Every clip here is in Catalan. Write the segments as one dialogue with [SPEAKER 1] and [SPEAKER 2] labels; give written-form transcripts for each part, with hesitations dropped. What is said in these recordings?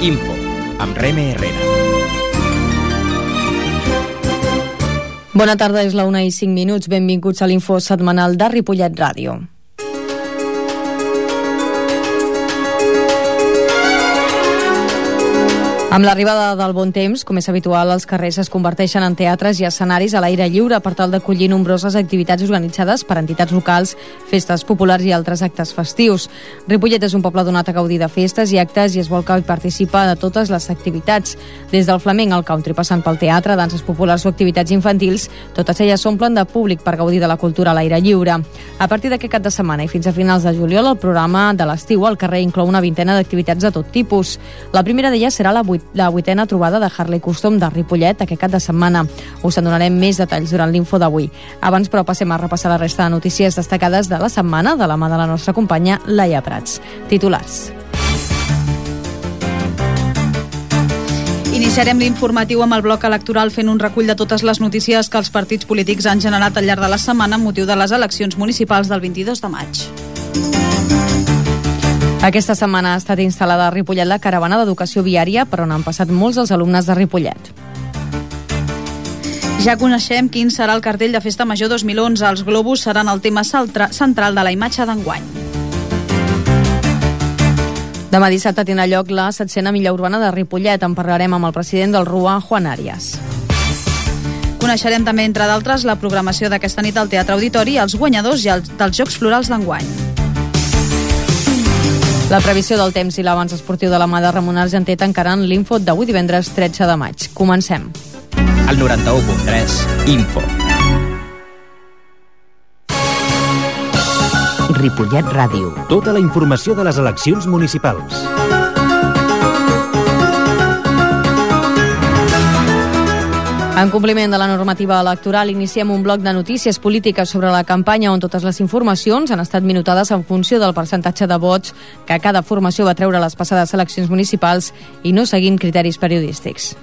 [SPEAKER 1] Info, amb Reme Herrera.
[SPEAKER 2] Bona tarda, és la 1:05. Benvinguts a l'Info setmanal de Ripollet Ràdio. Amb l'arribada del bon temps, com és habitual, els carrers es converteixen en teatres i escenaris a l'aire lliure per tal d'acollir nombroses activitats organitzades per entitats locals, festes populars i altres actes festius. Ripollet és un poble donat a gaudir de festes i actes i es vol que hi participa de totes les activitats. Des del flamenc al country, passant pel teatre, danses populars o activitats infantils, totes elles s'omplen de públic per gaudir de la cultura a l'aire lliure. A partir d'aquest cap de setmana i fins a finals de juliol, el programa de l'estiu al carrer inclou una vintena d'activitats de tot tipus. La primera d'elles serà la vuitena trobada de Harley Custom de Ripollet aquest cap de setmana. Us en donarem més detalls durant l'info d'avui. Abans, però, passem a repassar la resta de notícies destacades de la setmana de la mà de la nostra companya Laia Prats. Titulars.
[SPEAKER 3] Iniciarem l'informatiu amb el bloc electoral fent un recull de totes les notícies que els partits polítics han generat al llarg de la setmana amb motiu de les eleccions municipals del 22 de maig.
[SPEAKER 2] Aquesta setmana ha estat instal·lada a Ripollet la caravana d'educació viària per on han passat molts dels alumnes de Ripollet.
[SPEAKER 3] Ja coneixem quin serà el cartell de Festa Major 2011. Els globus seran el tema central de la imatge d'enguany.
[SPEAKER 2] Demà dissabte tindrà lloc la 7a Milla Urbana de Ripollet. En parlarem amb el president del RUA, Juan Arias.
[SPEAKER 3] Coneixerem també, entre d'altres, la programació d'aquesta nit al Teatre Auditori, els guanyadors dels Jocs Florals d'enguany.
[SPEAKER 2] La previsió del temps i l'avanç esportiu de la mà de Ramon Argenté tancaran l'Info d'avui divendres 13 de maig. Comencem.
[SPEAKER 1] El 91.3 Info.
[SPEAKER 4] Ripollet Ràdio.
[SPEAKER 5] Tota la informació de les eleccions municipals.
[SPEAKER 2] En compliment de la normativa electoral, iniciem un bloc de notícies polítiques sobre la campanya on totes les informacions han estat minutades en funció del percentatge de vots que cada formació va treure a les passades eleccions municipals i no seguint criteris periodístics.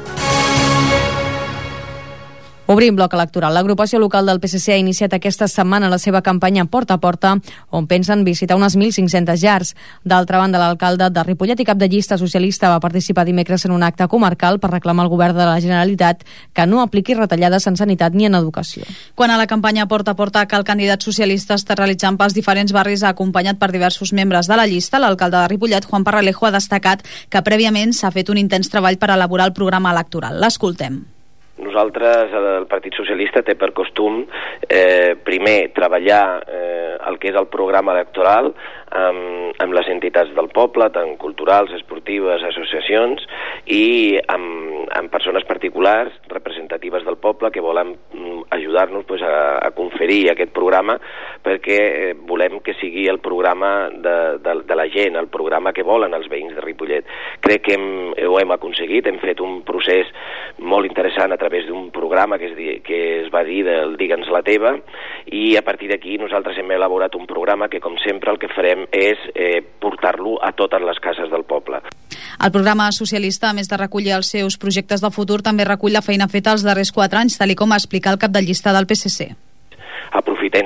[SPEAKER 2] Obrim bloc electoral. L'agrupació local del PSC ha iniciat aquesta setmana la seva campanya porta a porta, on pensen visitar unes 1.500 llars. D'altra banda, l'alcalde de Ripollet i cap de llista socialista va participar dimecres en un acte comarcal per reclamar al govern de la Generalitat que no apliqui retallades en sanitat ni en educació.
[SPEAKER 3] Quan a la campanya porta a porta que el candidat socialista està realitzant pels diferents barris acompanyat per diversos membres de la llista, l'alcalde de Ripollet, Juan Parralejo, ha destacat que prèviament s'ha fet un intens treball per elaborar el programa electoral. L'escoltem.
[SPEAKER 6] Nosaltres, el Partit Socialista, té per costum primer treballar el que és el programa electoral amb les entitats del poble, tant culturals, esportives, associacions, i amb persones particulars representatives del poble que volen ajudar-nos a conferir aquest programa, perquè volem que sigui el programa de la gent, el programa que volen els veïns de Ripollet. Crec que ho hem aconseguit, hem fet un procés molt interessant a través d'un programa que es va dir del Digue'ns la teva, i a partir d'aquí nosaltres hem elaborat un programa que, com sempre, el que farem és portar-lo a totes les cases del poble.
[SPEAKER 3] El programa socialista, a més de recollir els seus projectes de futur, també recull la feina feta els darrers 4 anys, tal com ha explicat el cap de llista del PSC.
[SPEAKER 6] Aprofitem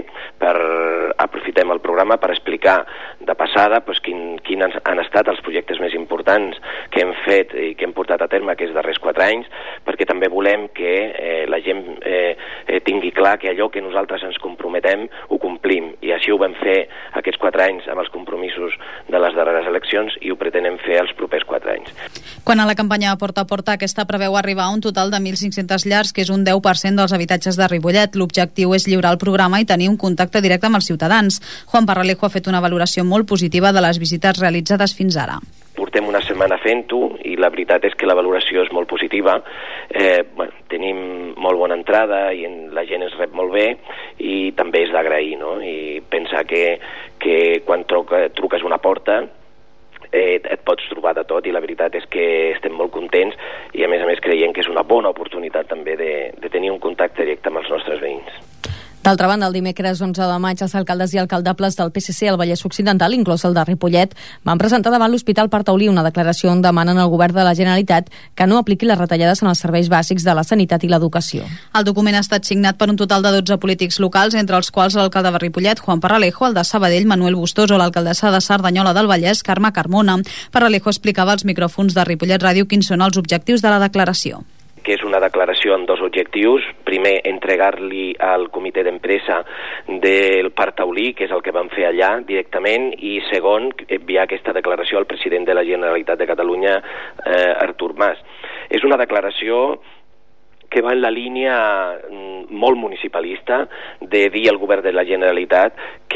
[SPEAKER 6] el programa per explicar de passada quins han estat els projectes més importants que hem fet i que hem portat a terme aquests darrers 4 anys, perquè també volem que la gent tingui clar que allò que nosaltres ens comprometem ho complim, i així ho vam fer aquests 4 anys amb els compromisos de les darreres eleccions i ho pretenem fer els propers 4 anys.
[SPEAKER 3] Quan a la campanya porta a porta, aquesta preveu arribar a un total de 1.500 llars, que és un 10% dels habitatges de Ripollet. L'objectiu és lliurar el programa i tenir un contacte directe amb els ciutadans. Juan Parralejo ha fet una valoració molt positiva de les visites realitzades fins ara.
[SPEAKER 6] Portem una setmana fent-ho i la veritat és que la valoració és molt positiva. Tenim molt bona entrada i la gent es rep molt bé, i també és d'agrair, no? I pensar que quan truques una porta et pots trobar de tot, i la veritat és que estem molt contents i a més creiem que és una bona oportunitat també de tenir un contacte directe amb els nostres veïns.
[SPEAKER 2] D'altra banda, el dimecres 11 de maig, els alcaldes i alcaldables del PSC al Vallès Occidental, inclòs el de Ripollet, van presentar davant l'Hospital Partaulí una declaració on demanen al govern de la Generalitat que no apliqui les retallades en els serveis bàsics de la sanitat i l'educació.
[SPEAKER 3] El document ha estat signat per un total de 12 polítics locals, entre els quals l'alcalde de Ripollet, Juan Parralejo, el de Sabadell, Manuel Bustos, o l'alcaldessa de Cerdanyola del Vallès, Carme Carmona. Parralejo explicava als micròfons de Ripollet Ràdio quins són els objectius de la declaració.
[SPEAKER 6] Que és una declaració amb dos objectius. Primer, entregar-li al comitè d'empresa del Partaulí, que és el que vam fer allà directament, i segon, enviar aquesta declaració al president de la Generalitat de Catalunya, Artur Mas. És una declaració que va en la línia molt municipalista de dir al govern de la Generalitat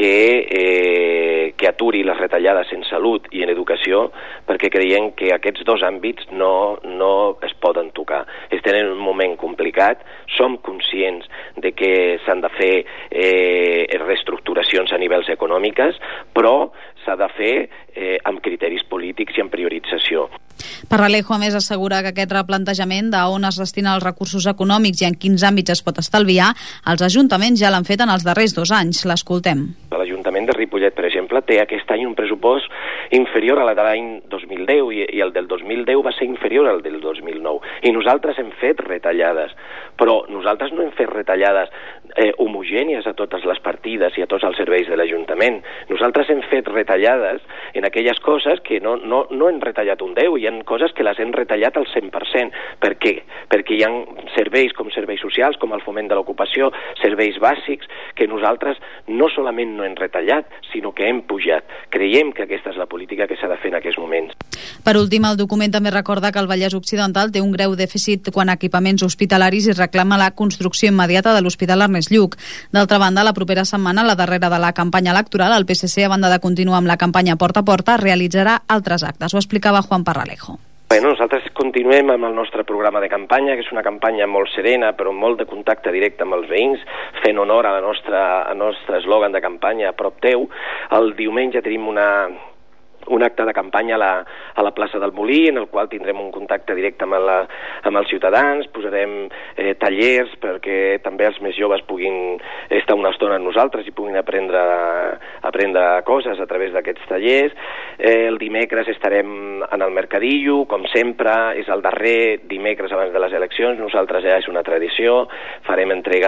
[SPEAKER 6] que aturi les retallades en salut i en educació, perquè creiem que aquests dos àmbits no es poden tocar. Estem en un moment complicat, som conscients de que s'han de fer reestructuracions a nivells econòmiques, però s'ha de fer amb criteris polítics i amb priorització.
[SPEAKER 3] Parralejo, a més, assegura que aquest replantejament d'on es destinen els recursos econòmics i en quins àmbits es pot estalviar, els ajuntaments ja l'han fet en els darrers 2 anys. L'escoltem.
[SPEAKER 6] L'Ajuntament de Ripollet, per exemple, té aquest any un pressupost inferior a la de l'any 2010 i el del 2010 va ser inferior al del 2009. I nosaltres hem fet retallades, però nosaltres no hem fet retallades homogènies a totes les partides i a tots els serveis de l'Ajuntament. Nosaltres hem fet retallades en aquelles coses que no hem retallat un 10, hi ha coses que les hem retallat al 100%. Per què? Perquè hi ha serveis com serveis socials, com el foment de l'ocupació, serveis bàsics, que nosaltres no solament no hem retallat, sinó que hem pujat. Creiem que aquesta és la política que s'ha de fer en aquests moments.
[SPEAKER 3] Per últim, el document també recorda que el Vallès Occidental té un greu dèficit quant a equipaments hospitalaris i reclama la construcció immediata de l'Hospital Ernest Lluch. D'altra banda, la propera setmana, la darrera de la campanya electoral, el PSC, a banda de continuar amb la campanya porta a porta, realitzarà altres actes. Ho explicava Juan Parralejo.
[SPEAKER 6] Nosaltres continuem amb el nostre programa de campanya, que és una campanya molt serena, però molt de contacte directe amb els veïns, fent honor al nostre eslògan de campanya a prop teu. El diumenge tenim un acte de campanya a la plaça del Molí, en el qual tindrem un contacte directe amb els ciutadans, posarem tallers perquè també els més joves puguin estar una estona amb nosaltres i puguin aprendre coses a través d'aquests tallers. El dimecres estarem en el Mercadillo, com sempre, és el darrer dimecres abans de les eleccions, nosaltres ja és una tradició, farem entrega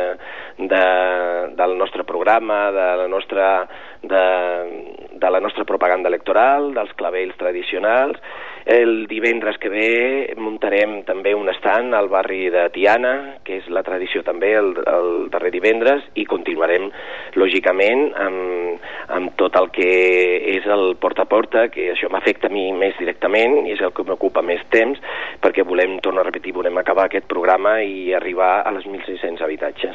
[SPEAKER 6] del nostre programa, de la nostra propaganda electoral, dels clavells tradicionals. El divendres que ve muntarem també un stand al barri de Tiana, que és la tradició també el darrer divendres, i continuarem, lògicament, amb tot el que és el porta a porta, que això m'afecta a mi més directament i és el que m'ocupa més temps, perquè torno a repetir, volem acabar aquest programa i arribar a les 1.600 habitatges.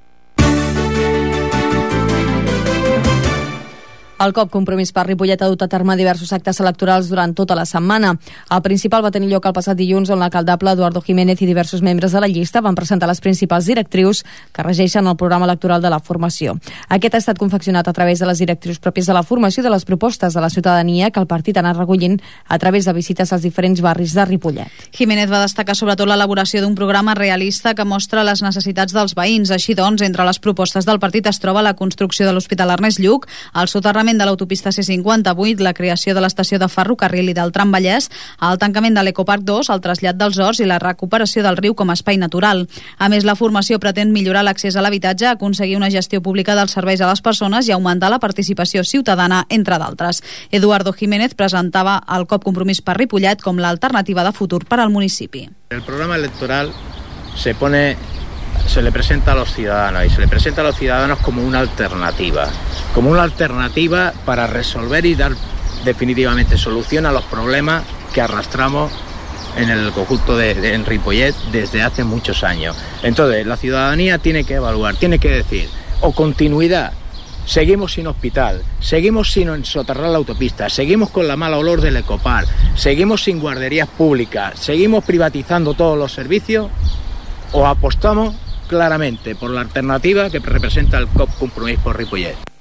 [SPEAKER 2] El COP Compromís per Ripollet ha dut a terme diversos actes electorals durant tota la setmana. El principal va tenir lloc el passat dilluns, on l'alcaldable Eduardo Jiménez i diversos membres de la llista van presentar les principals directrius que regeixen el programa electoral de la formació. Aquest ha estat confeccionat a través de les directrius pròpies de la formació i de les propostes de la ciutadania que el partit ha anat recollint a través de visites als diferents barris de Ripollet.
[SPEAKER 3] Jiménez va destacar sobretot l'elaboració d'un programa realista que mostra les necessitats dels veïns. Així doncs, entre les propostes del partit es troba la construcció de l'Hospital Ernest Lluch, el soterrament de l'autopista C58, la creació de l'estació de ferrocarril i del tram Vallès, el tancament de l'Ecoparc 2, el trasllat dels horts i la recuperació del riu com a espai natural. A més, la formació pretén millorar l'accés a l'habitatge, aconseguir una gestió pública dels serveis a les persones i augmentar la participació ciutadana, entre d'altres. Eduardo Jiménez presentava el COP Compromís per Ripollet com l'alternativa de futur per al municipi.
[SPEAKER 4] El programa electoral se le presenta a los ciudadanos y se le presenta a los ciudadanos como una alternativa para resolver y dar definitivamente solución a los problemas que arrastramos en el conjunto en Ripollet desde hace muchos años. Entonces, la ciudadanía tiene que evaluar, tiene que decir, o continuidad, seguimos sin hospital, seguimos sin soterrar la autopista, seguimos con la mala olor del Ecoparc, seguimos sin guarderías públicas, seguimos privatizando todos los servicios, o apostamos claramente por la alternativa que representa el COP Compromís por Ripollet.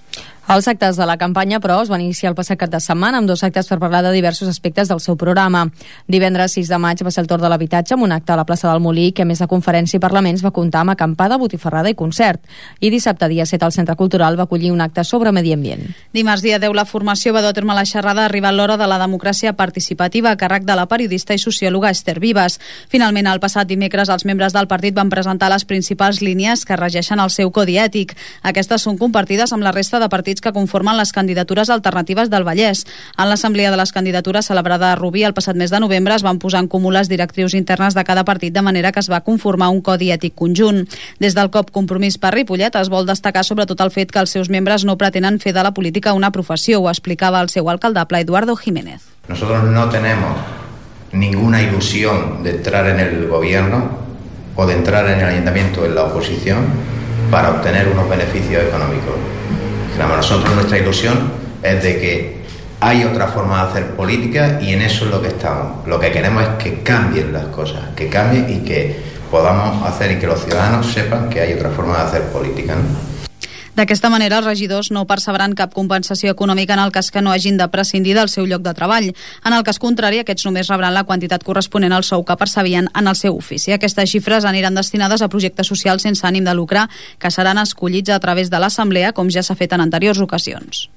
[SPEAKER 2] Els actes de la campanya, però, es van iniciar el passat cap de setmana amb 2 actes per parlar de diversos aspectes del seu programa. Divendres 6 de maig va ser el torn de l'habitatge amb un acte a la plaça del Molí que, a més de conferència i parlaments, va comptar amb acampada, botifarrada i concert. I dissabte, dia 7, al Centre Cultural va acollir un acte sobre medi ambient.
[SPEAKER 3] Dimarts, dia 10, la formació va dur a terme la xerrada Arribat l'hora de la democràcia participativa a càrrec de la periodista i sociòloga Esther Vives. Finalment, el passat dimecres, els membres del partit van presentar les principals línies que regeixen el seu codi ètic. Aquestes són compartides amb la resta de partits que conformen les candidatures alternatives del Vallès. En l'assemblea de les candidatures celebrada a Rubí el passat mes de novembre es van posar en comú les directrius internes de cada partit de manera que es va conformar un codi ètic conjunt. Des del COP Compromís per Ripollet es vol destacar sobretot el fet que els seus membres no pretenen fer de la política una professió, ho explicava el seu alcaldable Eduardo Jiménez.
[SPEAKER 7] Nosotros no tenemos ninguna ilusión de entrar en el gobierno o de entrar en el ayuntamiento en la oposición para obtener unos beneficios económicos. Para nosotros nuestra ilusión es de que hay otra forma de hacer política y en eso es lo que estamos. Lo que queremos es que cambien las cosas, que cambien y que podamos hacer y que los ciudadanos sepan que hay otra forma de hacer política, ¿no?
[SPEAKER 3] D'aquesta manera, els regidors no percebran cap compensació econòmica en el cas que no hagin de prescindir del seu lloc de treball. En el cas contrari, aquests només rebran la quantitat corresponent al sou que percebien en el seu ofici. Aquestes xifres aniran destinades a projectes socials sense ànim de lucre que seran escollits a través de l'Assemblea, com ja s'ha fet en anteriors ocasions.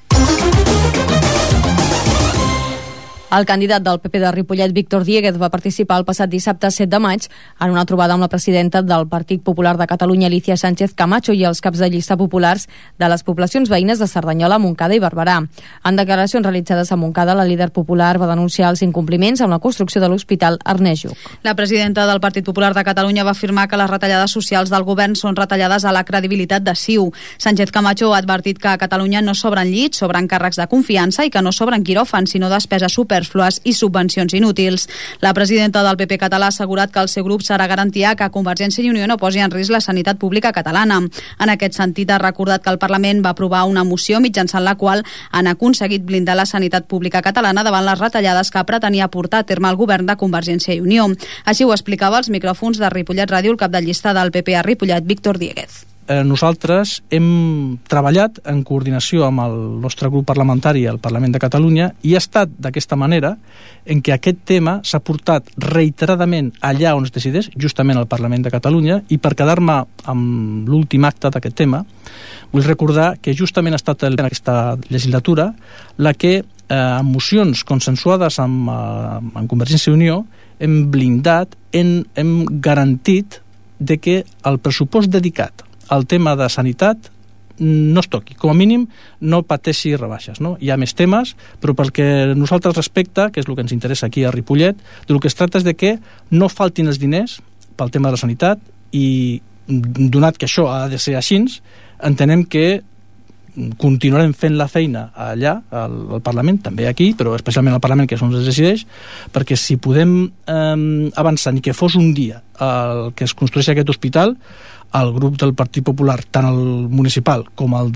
[SPEAKER 2] El candidat del PP de Ripollet, Víctor Diéguez, va participar el passat dissabte 7 de maig en una trobada amb la presidenta del Partit Popular de Catalunya, Alicia Sánchez Camacho, i els caps de llista populars de les poblacions veïnes de Cerdanyola, Montcada i Barberà. En declaracions realitzades a Montcada, la líder popular va denunciar els incompliments amb la construcció de l'Hospital Ernest Lluch.
[SPEAKER 3] La presidenta del Partit Popular de Catalunya va afirmar que les retallades socials del govern són retallades a la credibilitat de CiU. Sánchez Camacho ha advertit que a Catalunya no sobren llits, sobren càrrecs de confiança i que no sobren quiròfans, sinó despesa supèrflues i subvencions inútils. La presidenta del PP català ha assegurat que el seu grup serà garantia que Convergència i Unió no posi en risc la sanitat pública catalana. En aquest sentit, ha recordat que el Parlament va aprovar una moció mitjançant la qual han aconseguit blindar la sanitat pública catalana davant les retallades que pretenia portar a terme el govern de Convergència i Unió. Així ho explicava als micròfons de Ripollet Ràdio el cap de llista del PP a Ripollet, Víctor Diéguez.
[SPEAKER 8] Nosaltres hem treballat en coordinació amb el nostre grup parlamentari al Parlament de Catalunya i ha estat d'aquesta manera en què aquest tema s'ha portat reiteradament allà on es decideix, justament al Parlament de Catalunya, i per quedar-me amb l'últim acte d'aquest tema, vull recordar que justament ha estat en aquesta legislatura la que amb mocions consensuades amb Convergència i Unió hem blindat, hem garantit de que el pressupost dedicat el tema de sanitat no es toqui, com a mínim no pateixi rebaixes, no? Hi ha més temes, però pel que nosaltres respecta, que és el que ens interessa aquí a Ripollet, del que es tracta és de que no faltin els diners pel tema de la sanitat i, donat que això ha de ser així, entenem que continuarem fent la feina allà, al Parlament, també aquí, però especialment al Parlament, que és on es decideix, perquè si podem avançar ni que fos un dia el que es construeixi aquest hospital, el grup del Partit Popular, tant el municipal com el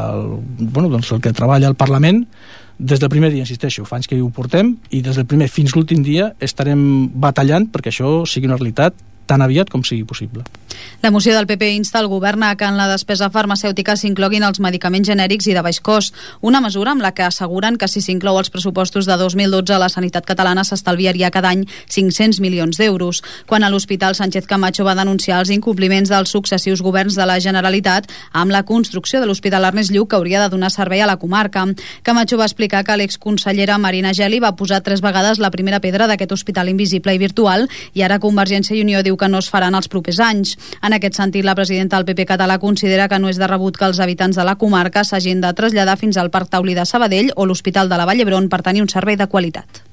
[SPEAKER 8] el que treballa al Parlament, des del primer dia, insisteixo, fa anys que ho portem, i des del primer fins l'últim dia estarem batallant perquè això sigui una realitat tan aviat com sigui possible.
[SPEAKER 3] La moció del PP insta el govern a que en la despesa farmacèutica s'incloguin els medicaments genèrics i de baix cost, una mesura amb la que asseguren que si s'inclou als pressupostos de 2012 la sanitat catalana s'estalviaria cada any 500 milions d'euros. Quan a l'Hospital Sánchez Camacho va denunciar els incompliments dels successius governs de la Generalitat amb la construcció de l'Hospital Ernest Lluch, que hauria de donar servei a la comarca. Camacho va explicar que l'exconsellera Marina Geli va posar 3 vegades la primera pedra d'aquest hospital invisible i virtual i ara Convergència i Unió diu que no es faran els propers anys. En aquest sentit, la presidenta del PP català considera que no és de rebut que els habitants de la comarca s'hagin de traslladar fins al Parc Taulí de Sabadell o l'Hospital de la Vall d'Hebron per tenir un servei de qualitat.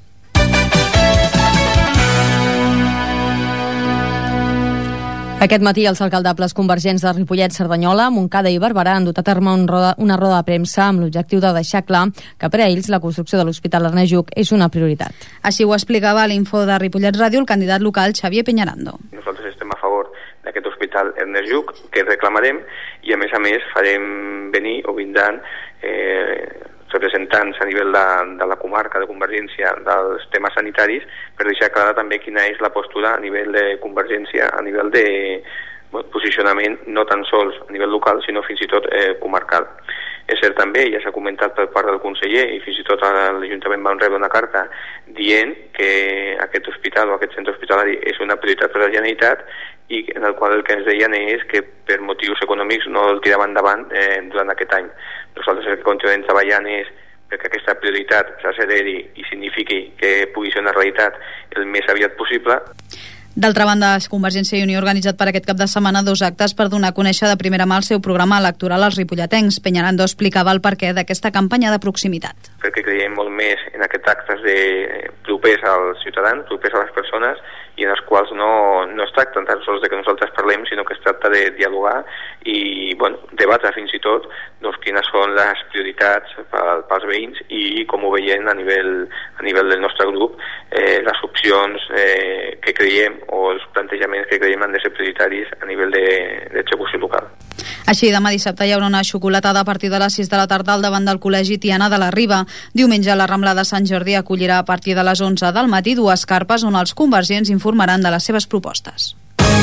[SPEAKER 2] Aquest matí els alcaldables convergents de Ripollet, Cerdanyola, Montcada i Barberà han dut a terme una roda de premsa amb l'objectiu de deixar clar que per a ells la construcció de l'Hospital Ernest Lluch és una prioritat.
[SPEAKER 3] Així ho explicava a l'Info de Ripollet Ràdio el candidat local Xavier Peñarando.
[SPEAKER 9] Nosaltres estem a favor d'aquest Hospital Ernest Lluch, que reclamarem, i a més farem venir o vindran representants a nivell de la comarca de Convergència dels temes sanitaris per deixar clara també quina és la postura a nivell de Convergència, a nivell posicionament no tan sols a nivell local, sinó fins i tot comarcal. És cert també, ja s'ha comentat per part del conseller, i fins i tot l'Ajuntament va rebre una carta dient que aquest hospital o aquest centre hospitalari és una prioritat per a la Generalitat, i en el qual el que ens deien és que per motius econòmics no el tiraven endavant durant aquest any. Nosaltres el que continuem treballant és perquè aquesta prioritat s'acceleri i signifiqui que pugui ser una realitat el més aviat possible.
[SPEAKER 3] D'altra banda, Convergència i Unió ha organitzat per aquest cap de setmana 2 actes per donar a conèixer de primera mà el seu programa electoral als ripolletens. Peñarando explicava el perquè d'aquesta campanya de proximitat.
[SPEAKER 9] Perquè creiem molt més en aquests actes propers als ciutadans, propers a les persones, i en els quals no es tracta tan sols de que nosaltres parlem, sinó que es tracta de dialogar i debatre fins i tot quines són les prioritats pels veïns i com ho veiem a nivell del nostre grup, les opcions que creiem o els plantejaments que creiem han de ser prioritaris a nivell d'execució local.
[SPEAKER 3] Així, demà dissabte hi haurà una xocolatada a partir de les 6 de la tarda al davant del Col·legi Tiana de la Riba. Diumenge la Rambla de Sant Jordi acollirà a partir de les 11 del matí 2 carpes on els convergents informaran de les seves propostes.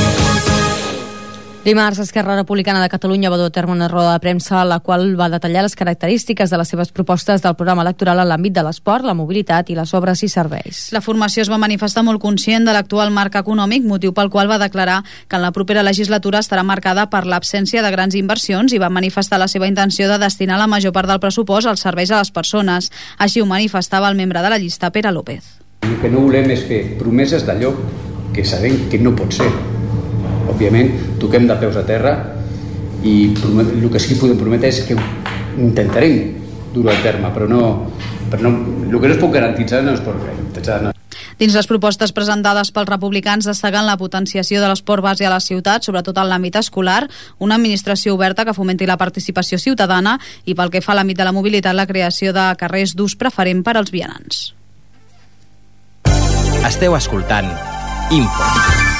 [SPEAKER 2] Dimarts, Esquerra Republicana de Catalunya va dur a terme una roda de premsa en la qual va detallar les característiques de les seves propostes del programa electoral en l'àmbit de l'esport, la mobilitat i les obres i serveis.
[SPEAKER 3] La formació es va manifestar molt conscient de l'actual marc econòmic, motiu pel qual va declarar que en la propera legislatura estarà marcada per l'absència de grans inversions i va manifestar la seva intenció de destinar la major part del pressupost als serveis a les persones. Així ho manifestava el membre de la llista, Pere López.
[SPEAKER 10] El que no volem és fer promeses d'allò que sabem que no pot ser. Òbviament, toquem de peus a terra i el que sí que podem prometre és que intentarem dur-ho a terme, però el que no es pot garantitzar no es pot garantitzar. No.
[SPEAKER 3] Dins les propostes presentades pels republicans destaquen la potenciació de l'esport base a la ciutat, sobretot en l'àmbit escolar, una administració oberta que fomenti la participació ciutadana i pel que fa a l'àmbit de la mobilitat, la creació de carrers d'ús preferent per als vianants.
[SPEAKER 1] Esteu escoltant Info.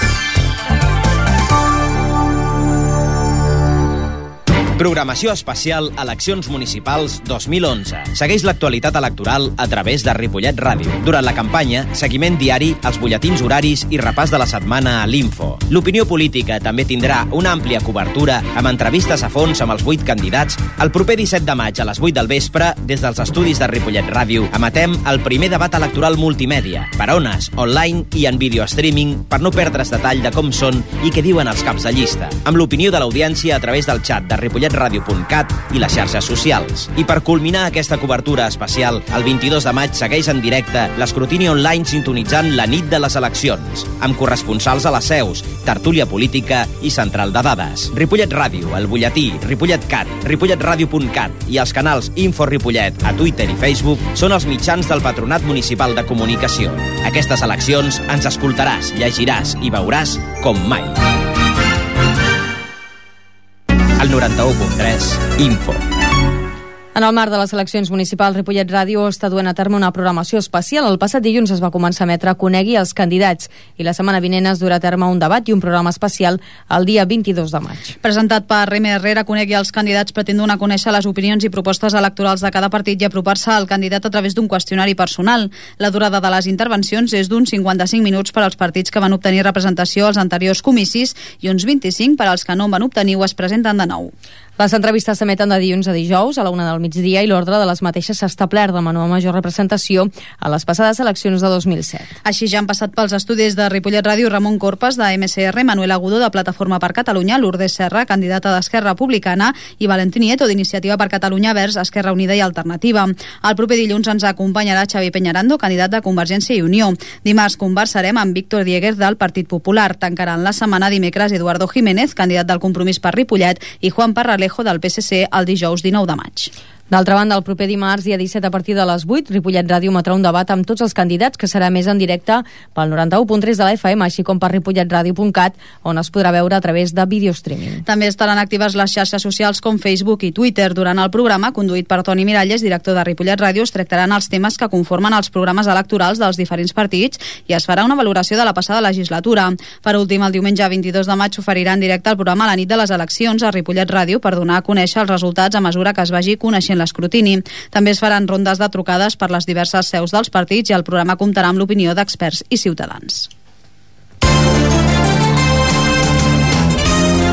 [SPEAKER 1] Programació especial Eleccions Municipals 2011. Segueix l'actualitat electoral a través de Ripollet Ràdio. Durant la campanya, seguiment diari, els butlletins horaris i repàs de la setmana a l'Info. L'opinió política també tindrà una àmplia cobertura amb entrevistes a fons amb els 8 candidats. El proper 17 de maig a les 8 del vespre, des dels estudis de Ripollet Ràdio, emetem el primer debat electoral multimèdia, per ones, online i en videostreaming, per no perdre's detall de com són i què diuen els caps de llista, amb l'opinió de l'audiència a través del xat de ripolletradio.cat i les xarxes socials. I per culminar aquesta cobertura especial, el 22 de maig segueix en directe l'escrutini online sintonitzant la nit de les eleccions, amb corresponsals a les seus, tertúlia política i central de dades. Ripollet Ràdio, el butlletí, RipolletCat, ripolletradio.cat i els canals Info Ripollet a Twitter i Facebook són els mitjans del Patronat Municipal de Comunicació. Aquestes eleccions ens escoltaràs, llegiràs i veuràs com mai. El 91.3 Info.
[SPEAKER 2] En el marc de les eleccions municipals, Ripollet Ràdio està duent a terme una programació especial. El passat dilluns es va començar a emetre Conegui els candidats i la setmana vinent es durà a terme un debat i un programa especial el dia 22 de maig.
[SPEAKER 3] Presentat per Reme Herrera, Conegui els candidats pretén donar a conèixer les opinions i propostes electorals de cada partit i apropar-se al candidat a través d'un qüestionari personal. La durada de les intervencions és d'uns 55 minuts per als partits que van obtenir representació als anteriors comicis i uns 25 per als que no en van obtenir o es presenten de nou.
[SPEAKER 2] Les entrevistes s'emeten de dilluns a dijous a la 1 del migdia i l'ordre de les mateixes s'ha establert de menor a major representació a les passades eleccions de 2007.
[SPEAKER 3] Així ja han passat pels estudis de Ripollet Ràdio Ramon Corpas, de MCR, Manuel Agudo, de Plataforma per Catalunya, Lourdes Serra, candidata d'Esquerra Republicana, i Valentín Nieto, d'Iniciativa per Catalunya Verds, Esquerra Unida i Alternativa. El proper dilluns ens acompanyarà Xavi Peñarando, candidat de Convergència i Unió. Dimarts conversarem amb Víctor Dieguez, del Partit Popular. Tancaran la setmana dimecres Eduardo Jiménez, candidat del Compromís per Ripollet, i Juan Parralejo, del PSC, el dijous 19 de maig.
[SPEAKER 2] D'altra banda, el proper dimarts, dia 17, a partir de les 8, Ripollet Ràdio emetrà un debat amb tots els candidats que serà més en directe pel 91.3 de la FM, així com per ripolletradio.cat, on es podrà veure a través de videostreaming.
[SPEAKER 3] També estaran actives les xarxes socials com Facebook i Twitter. Durant el programa, conduït per Toni Miralles, director de Ripollet Ràdio, es tractaran els temes que conformen els programes electorals dels diferents partits i es farà una valoració de la passada legislatura. Per últim, el diumenge 22 de maig s'oferirà en directe el programa La nit de les eleccions a Ripollet Ràdio per donar a conèixer els resultats a mesura que es vagi coneixent l'escrutini. També es faran rondes de trucades per les diverses seus dels partits i el programa comptarà amb l'opinió d'experts i ciutadans.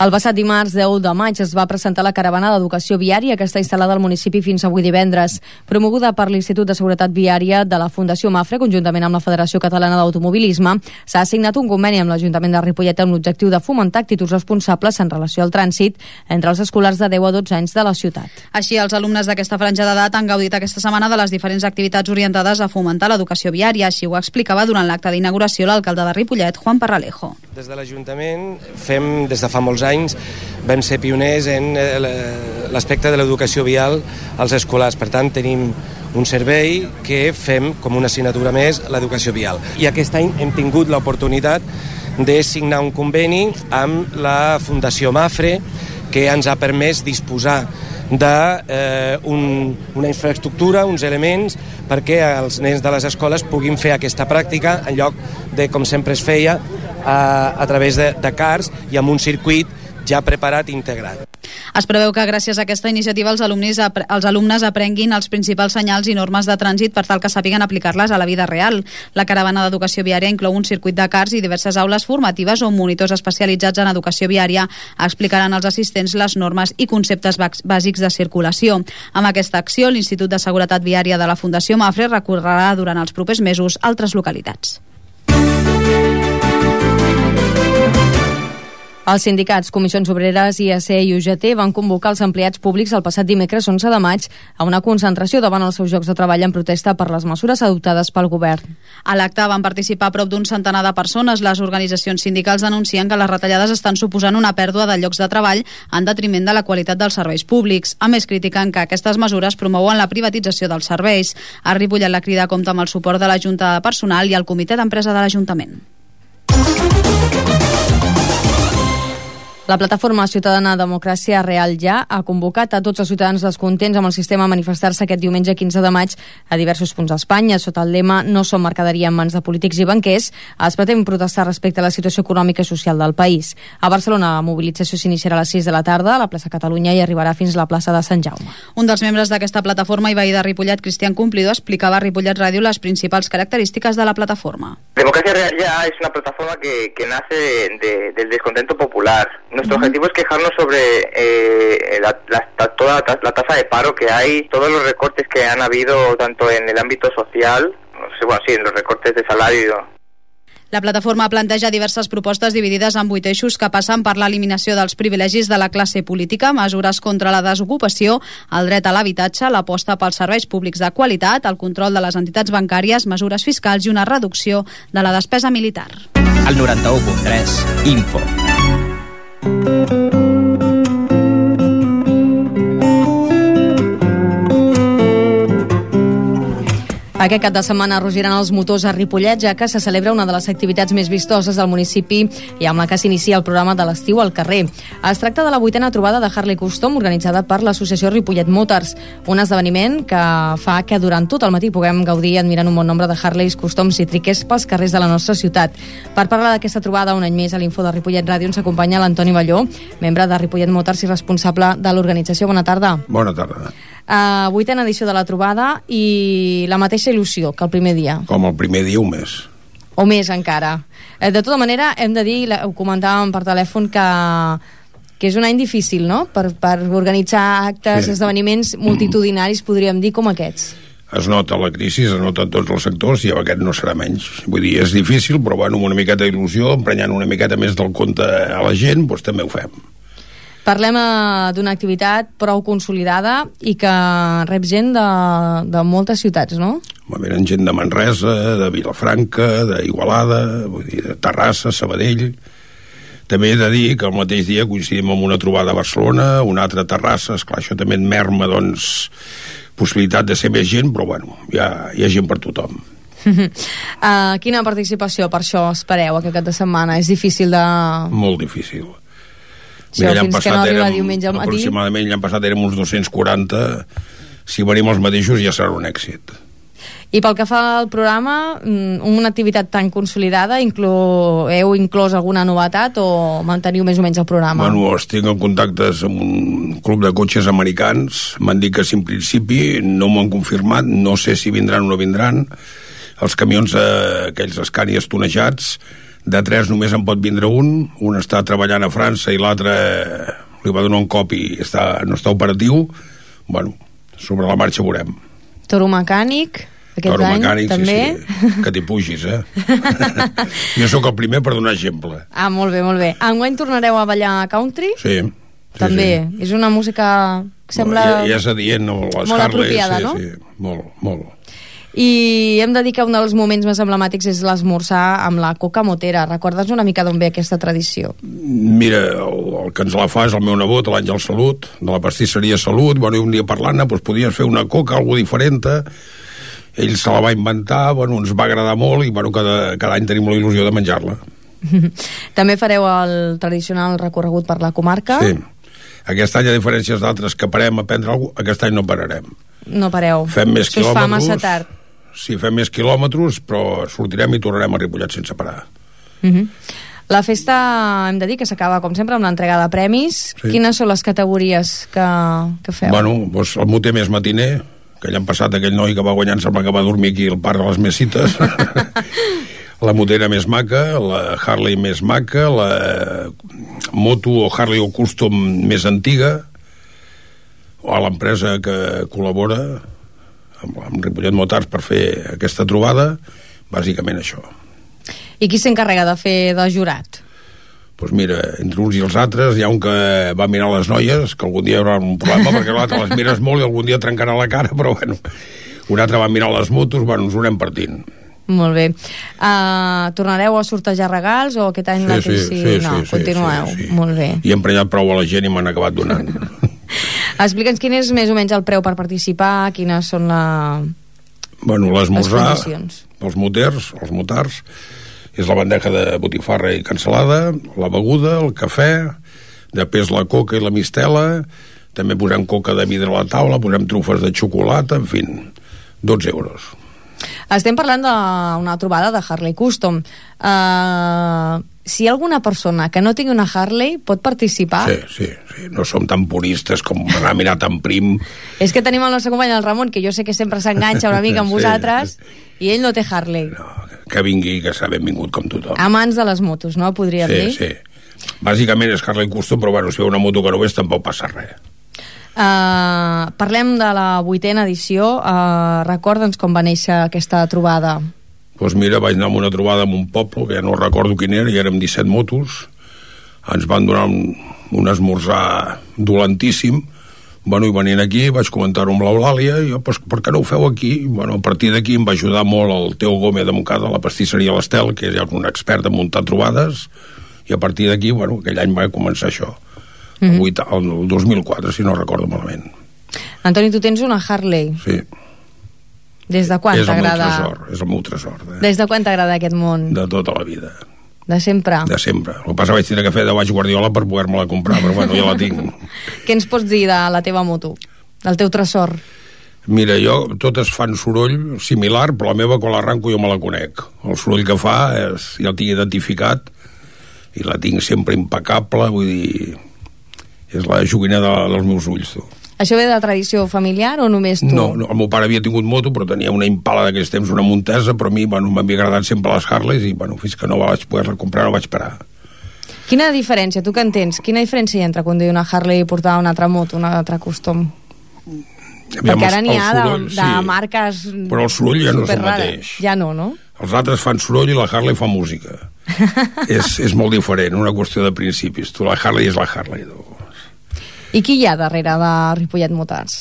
[SPEAKER 2] El passat dimarts 10 de maig es va presentar la caravana d'educació viària que està instal·lada al municipi fins avui divendres. Promoguda per l'Institut de Seguretat Viària de la Fundació Mafre, conjuntament amb la Federació Catalana d'Automobilisme, s'ha assignat un conveni amb l'Ajuntament de Ripollet amb l'objectiu de fomentar actituds responsables en relació al trànsit entre els escolars de 10 a 12 anys de la ciutat.
[SPEAKER 3] Així, els alumnes d'aquesta franja d'edat han gaudit aquesta setmana de les diferents activitats orientades a fomentar l'educació viària. Així ho explicava durant l'acte d'inauguració l'alcalde de Ripollet, Juan Parralejo.
[SPEAKER 11] Des de l'Ajuntament fem, des de fa molts anys, vam ser pioners en l'aspecte de l'educació vial als escolars. Per tant, tenim un servei que fem com una assignatura més l'educació vial. I aquest any hem tingut l'oportunitat de signar un conveni amb la Fundació Mafre que ens ha permès disposar d'una infraestructura, uns elements perquè els nens de les escoles puguin fer aquesta pràctica en lloc de, com sempre es feia, a través de cars i amb un circuit ja preparat i integrat.
[SPEAKER 3] Es preveu que gràcies a aquesta iniciativa els alumnes aprenguin els principals senyals i normes de trànsit per tal que sàpiguen aplicar-les a la vida real. La caravana d'educació viària inclou un circuit de cars i diverses aules formatives on monitors especialitzats en educació viària explicaran als assistents les normes i conceptes bàsics de circulació. Amb aquesta acció, l'Institut de Seguretat Viària de la Fundació Mafre recorrerà durant els propers mesos altres localitats.
[SPEAKER 2] Els sindicats, Comissions Obreres, IAC i UGT van convocar els empleats públics el passat dimecres 11 de maig a una concentració davant els seus llocs de treball en protesta per les mesures adoptades pel govern.
[SPEAKER 3] A l'acte van participar prop d'un centenar de persones. Les organitzacions sindicals denuncien que les retallades estan suposant una pèrdua de llocs de treball en detriment de la qualitat dels serveis públics. A més, critiquen que aquestes mesures promouen la privatització dels serveis. A Ripollet la Crida compta amb el suport de la Junta de Personal i el Comitè d'Empresa de l'Ajuntament. La plataforma ciutadana Democràcia Real Ja ha convocat a tots els ciutadans descontents amb el sistema a manifestar-se aquest diumenge 15 de maig a diversos punts d'Espanya. Sota el lema "No som mercaderia en mans de polítics i banquers", es pretén protestar respecte a la situació econòmica i social del país. A Barcelona, la mobilització s'iniciarà a les 6 de la tarda a la plaça Catalunya i arribarà fins a la plaça de Sant Jaume. Un dels membres d'aquesta plataforma i veí de Ripollet, Cristian Cumplidor, explicava a Ripollet Ràdio les principals característiques de la plataforma.
[SPEAKER 12] Democracia Real Ya es una plataforma que nace del descontento popular. Nuestro objetivo es quejarnos sobre toda la tasa de paro que hay, todos los recortes que han habido tanto en el ámbito social, en los recortes de salario.
[SPEAKER 3] La plataforma planteja diverses propostes dividides en 8 eixos que passen per l'eliminació dels privilegis de la classe política, mesures contra la desocupació, el dret a l'habitatge, l'aposta pels serveis públics de qualitat, el control de les entitats bancàries, mesures fiscals i una reducció de la despesa militar.
[SPEAKER 1] El 91.3 Info.
[SPEAKER 2] Aquest cap de setmana rugiran els motors a Ripollet, ja que se celebra una de les activitats més vistoses del municipi i amb la que s'inicia el programa de l'estiu al carrer. Es tracta de la 8a trobada de Harley Custom organitzada per l'associació Ripollet Motors, un esdeveniment que fa que durant tot el matí puguem gaudir admirant un bon nombre de Harleys Customs i triquers pels carrers de la nostra ciutat. Per parlar d'aquesta trobada un any més a l'Info de Ripollet Ràdio ens acompanya l'Antoni Balló, membre de Ripollet Motors i responsable de l'organització. Bona tarda.
[SPEAKER 13] Bona tarda.
[SPEAKER 2] 8a edició de la trobada i la mateixa il·lusió que el primer dia.
[SPEAKER 13] Com el primer dia o més.
[SPEAKER 2] O més encara. De tota manera, hem de dir, ho comentàvem per telèfon, que és un any difícil, no?, per organitzar actes, esdeveniments multitudinaris, podríem dir, com aquests.
[SPEAKER 13] Es nota la crisi, es nota en tots els sectors i aquest no serà menys. Vull dir, és difícil, però bueno, amb una miqueta d'il·lusió, emprenyant una miqueta més del compte a la gent, doncs també ho fem.
[SPEAKER 2] Parlem d'una activitat prou consolidada i que rep gent de moltes ciutats, no?
[SPEAKER 13] Venen gent de Manresa, de Vilafranca, d'Igualada, vull dir, de Terrassa, Sabadell. També he de dir que el mateix dia coincidim amb una trobada a Barcelona, una altra a Terrassa, esclar, això també merma, doncs, possibilitat de ser més gent, però bueno, hi ha gent per tothom.
[SPEAKER 2] Quina participació per això espereu aquest cap de setmana? És difícil de...
[SPEAKER 13] Molt difícil.
[SPEAKER 2] Sí, fins que no arriba diumenge al matí.
[SPEAKER 13] Aproximadament l'any passat érem uns 240, si venim els mateixos ja serà un èxit.
[SPEAKER 2] I pel que fa al programa, una activitat tan consolidada, heu inclòs alguna novetat o manteniu més o menys el programa?
[SPEAKER 13] Bueno, estic en contactes amb un club de cotxes americans, m'han dit que si en principi no m'ho han confirmat, no sé si vindran o no vindran, els camions aquells Scania tonejats De 3 només en pot vindre un està treballant a França i l'altre li va donar un cop i no està operatiu. Bueno, sobre la marxa veurem.
[SPEAKER 2] Toro mecànic, aquest any també.
[SPEAKER 13] Sí. Que t'hi pugis, Jo sóc el primer per donar exemple.
[SPEAKER 2] Molt bé, molt bé. Enguany tornareu a ballar country?
[SPEAKER 13] Sí.
[SPEAKER 2] També. Sí. És una música que sembla...
[SPEAKER 13] Ja és adient, no? Les
[SPEAKER 2] molt
[SPEAKER 13] Harley,
[SPEAKER 2] apropiada, no?
[SPEAKER 13] Sí, molt.
[SPEAKER 2] I hem de dir que un dels moments més emblemàtics és l'esmorzar amb la coca motera. Recordes una mica d'on ve aquesta tradició?
[SPEAKER 13] Mira, el que ens la fa és el meu nebot, l'Àngel Salut, de la pastisseria Salut. Bueno, i un dia parlant-ne, podies fer una coca, algo diferent. Ell se la va inventar, ens va agradar molt i cada any tenim la il·lusió de menjar-la.
[SPEAKER 2] També fareu el tradicional recorregut per la comarca?
[SPEAKER 13] Sí. Aquest any, a diferències d'altres que parem a prendre alguna cosa, aquest any no pararem.
[SPEAKER 2] No pareu.
[SPEAKER 13] Fem més quilòmetres.
[SPEAKER 2] Us fa massa tard.
[SPEAKER 13] Sí, fem més quilòmetres, però sortirem i tornarem a Ripollet sense parar.
[SPEAKER 2] La festa, hem de dir que s'acaba, com sempre, amb l'entrega de premis. Sí. Quines són les categories que feu?
[SPEAKER 13] Bueno, el moter més matiner, que l'any passat aquell noi que va guanyar em sembla que va dormir aquí al parc de les Mesites. La motera més maca, la Harley més maca, la moto o Harley o Custom més antiga, o a l'empresa que col·labora amb Ripollet Motars per fer aquesta trobada, bàsicament això.
[SPEAKER 2] I qui s'encarrega de fer de jurat?
[SPEAKER 13] Doncs mira, entre uns i els altres hi ha un que va mirar les noies, que algun dia hi haurà un problema perquè l'altre les mires molt i algun dia trencarà la cara, però bueno, un altre va mirar les motos, ens ho anem partint.
[SPEAKER 2] Molt bé. Tornareu a sortejar regals o aquest any continueu?
[SPEAKER 13] Sí.
[SPEAKER 2] Molt bé.
[SPEAKER 13] I he emprenyat prou a la gent i m'han acabat donant.
[SPEAKER 2] Explica'ns quin és més o menys el preu per participar, quines són
[SPEAKER 13] l'esmorzar,
[SPEAKER 2] les condicions.
[SPEAKER 13] Els motars, és la bandeja de botifarra i cansalada, la beguda, el cafè, després la coca i la mistela, també posem coca de vidre a la taula, posem trufes de xocolata, en fi, 12 euros.
[SPEAKER 2] Estem parlant d'una trobada de Harley Custom. Si hi ha alguna persona que no tingui una Harley, pot participar?
[SPEAKER 13] Sí. No som tan puristes com anar a mirar tan prim.
[SPEAKER 2] És que tenim el nostre company, el Ramon, que jo sé que sempre s'enganxa una mica amb vosaltres, i ell no té Harley.
[SPEAKER 13] No, que vingui, que serà benvingut com tothom.
[SPEAKER 2] Amants de les motos, no? Podríem dir?
[SPEAKER 13] Sí. Bàsicament és Harley Custom, però si hi ha una moto que no ves tampoc passa res.
[SPEAKER 2] Parlem de la 8ª edició. Recorda'ns com va néixer aquesta trobada.
[SPEAKER 13] Doncs mira, vaig anar a una trobada en un poble que ja no recordo quin era, i érem 17 motos, ens van donar un esmorzar dolentíssim, i venint aquí vaig comentar-ho amb l'Eulàlia i jo, per què no ho feu aquí? A partir d'aquí em va ajudar molt el Teo Gómez de Montcada, la pastisseria L'Estel, que és un expert en muntar trobades, i a partir d'aquí, aquell any va començar això. El 2004, si no recordo malament.
[SPEAKER 2] Antoni, tu tens una Harley?
[SPEAKER 13] Sí.
[SPEAKER 2] Des de quan t'agrada?
[SPEAKER 13] És el meu tresor.
[SPEAKER 2] Des de quan t'agrada aquest món?
[SPEAKER 13] De tota la vida.
[SPEAKER 2] De sempre?
[SPEAKER 13] De sempre. El que passa vaig tenir que fer de baix Guardiola per poder-me-la comprar, però ja la tinc.
[SPEAKER 2] Què ens pots dir de la teva moto? Del teu tresor?
[SPEAKER 13] Mira, totes fan soroll similar, però la meva quan l'arranco jo me la conec. El soroll que fa ja el tinc identificat i la tinc sempre impecable, vull dir... És la joguina dels meus ulls, tu.
[SPEAKER 2] Això ve de tradició familiar o només tu?
[SPEAKER 13] No, el meu pare havia tingut moto, però tenia una Impala d'aquells temps, una Montesa, però a mi m'havia agradat sempre les Harleys i fins que no vaig poder comprar no vaig parar.
[SPEAKER 2] Quina diferència, tu que entens, quina diferència hi ha entre conduir una Harley i portar una altra moto, una altra custom? Perquè ara n'hi ha de marques superrares.
[SPEAKER 13] Però el soroll ja no és el mateix.
[SPEAKER 2] Ja no?
[SPEAKER 13] Els altres fan soroll i la Harley fa música. és molt diferent, una qüestió de principis. La Harley és la Harley,
[SPEAKER 2] I qui hi ha darrere de Ripollet Motars?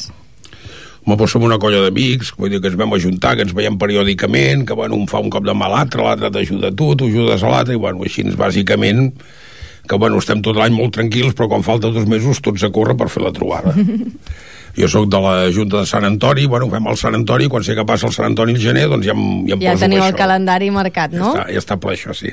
[SPEAKER 13] Som una colla d'amics, vull dir que ens vam ajuntar, que ens veiem periòdicament, que un fa un cop de mà a l'altre t'ajuda a tu ajudes a l'altre, i així bàsicament que estem tot l'any molt tranquils, però quan falta 2 mesos tots a córrer per fer la trobada. Jo sóc de la Junta de Sant Antoni, fem el Sant Antoni, quan sé que passa el Sant Antoni al gener, doncs ja em poso
[SPEAKER 2] ja teniu el calendari marcat, no?
[SPEAKER 13] Ja està ple això, sí.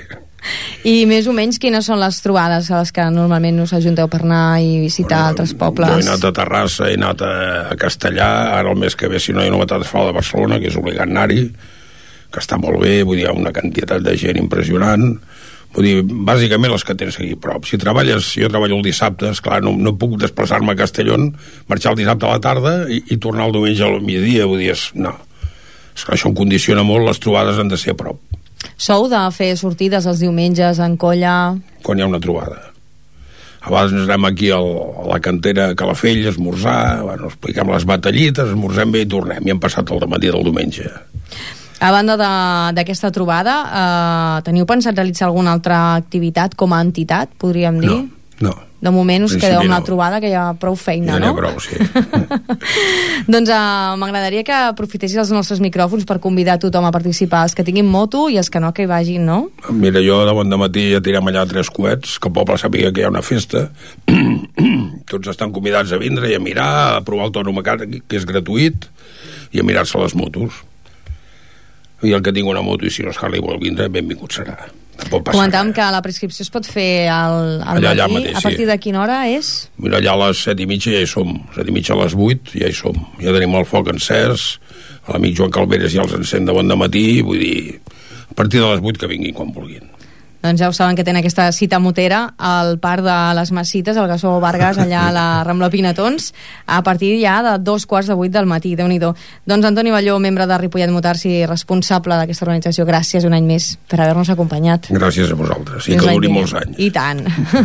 [SPEAKER 2] I més o menys quines són les trobades a les que normalment us ajunteu per anar i visitar altres pobles?
[SPEAKER 13] Jo he anat a Terrassa, he anat a Castellà, ara el mes que ve, si no hi ha novetat, es fa la de Barcelona, que és obligat anar-hi, que està molt bé, vull dir, hi ha una quantitat de gent impressionant. Vull dir, bàsicament les que tens aquí a prop. Si treballes, jo treballo el dissabte, esclar, no puc desplaçar-me a Castelló, marxar el dissabte a la tarda i tornar el diumenge al migdia, vull dir, no. Esclar, això em condiciona molt, les trobades han de ser a prop.
[SPEAKER 2] Sou de fer sortides els diumenges en colla?
[SPEAKER 13] Quan hi ha una trobada. A vegades ens anem aquí a la cantera a Calafell a esmorzar, bueno, expliquem les batallites, esmorzem bé i tornem, i hem passat el dematí del diumenge.
[SPEAKER 2] A banda d'aquesta trobada, teniu pensat realitzar alguna altra activitat com a entitat, podríem dir?
[SPEAKER 13] No.
[SPEAKER 2] De moment us quedeu amb la trobada, que hi ha prou feina,
[SPEAKER 13] no?
[SPEAKER 2] Ja
[SPEAKER 13] n'hi ha prou, sí.
[SPEAKER 2] Doncs m'agradaria que aprofitessis els nostres micròfons per convidar tothom a participar, els que tinguin moto i els que no, que hi vagin, no?
[SPEAKER 13] Mira, jo de bon dematí ja tirem allà 3 coets, que el poble sàpiga que hi ha una festa. Tots estan convidats a vindre i a mirar, a provar el tonomecànic, que és gratuït, i a mirar-se les motos. I el que tingui una moto i si no és Harley vol vindre, benvingut serà.
[SPEAKER 2] Comentàvem que la prescripció es pot fer al matí.
[SPEAKER 13] Mateix,
[SPEAKER 2] a partir de quina hora és?
[SPEAKER 13] Mira, allà a les 7:30 ja hi som. 7:30 a les 8 ja hi som. Ja tenim el foc encès. L'amic Joan Calveres ja els encén de bon dematí. Vull dir, a partir de les 8 que vinguin quan vulguin.
[SPEAKER 2] Doncs ja ho saben que tenen aquesta cita motera al Parc de les Masites, al Gassó Vargas, allà a la Rambla Pinatons, a partir ja de 2:15 del matí. Déu-n'hi-do. Doncs Antoni Balló, membre de Ripollet Motars i responsable d'aquesta organització, gràcies un any més per haver-nos acompanyat.
[SPEAKER 13] Gràcies a vosaltres, i que duri molts anys.
[SPEAKER 2] I tant.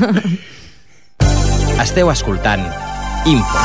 [SPEAKER 1] Esteu escoltant Info.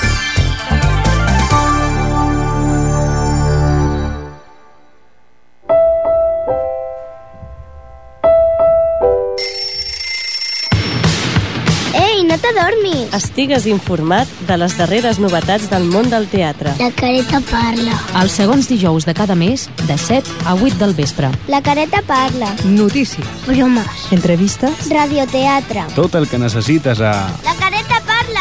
[SPEAKER 14] No t'adormis.
[SPEAKER 15] Estigues informat de les darreres novetats del món del teatre.
[SPEAKER 14] La Careta parla.
[SPEAKER 16] Els segons dijous de cada mes, de 7 a 8 del vespre.
[SPEAKER 14] La Careta parla.
[SPEAKER 16] Notícies.
[SPEAKER 14] Bromes.
[SPEAKER 16] Entrevistes.
[SPEAKER 14] Radioteatre.
[SPEAKER 17] Tot el que necessites a...
[SPEAKER 14] La Careta parla.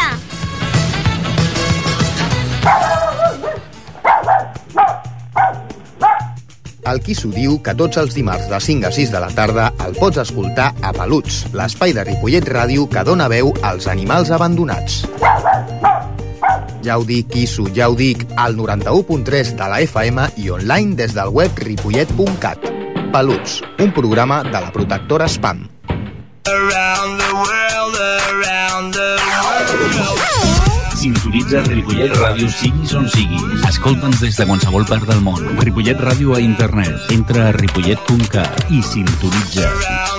[SPEAKER 18] El Qui s'ho diu que tots els dimarts de 5 a 6 de la tarda el pots escoltar a Peluts, l'espai de Ripollet Ràdio que dona veu als animals abandonats. Ja ho dic, Quisso, ja ho dic, al 91.3 de la FM i online des del web ripollet.cat. Peluts, un programa de la protectora Spam.
[SPEAKER 19] Sintonitza Ripollet Ràdio siguis on siguis. Escolta'ns des de qualsevol part del món. Ripollet Ràdio a internet. Entra a ripollet.cat i sintonitza.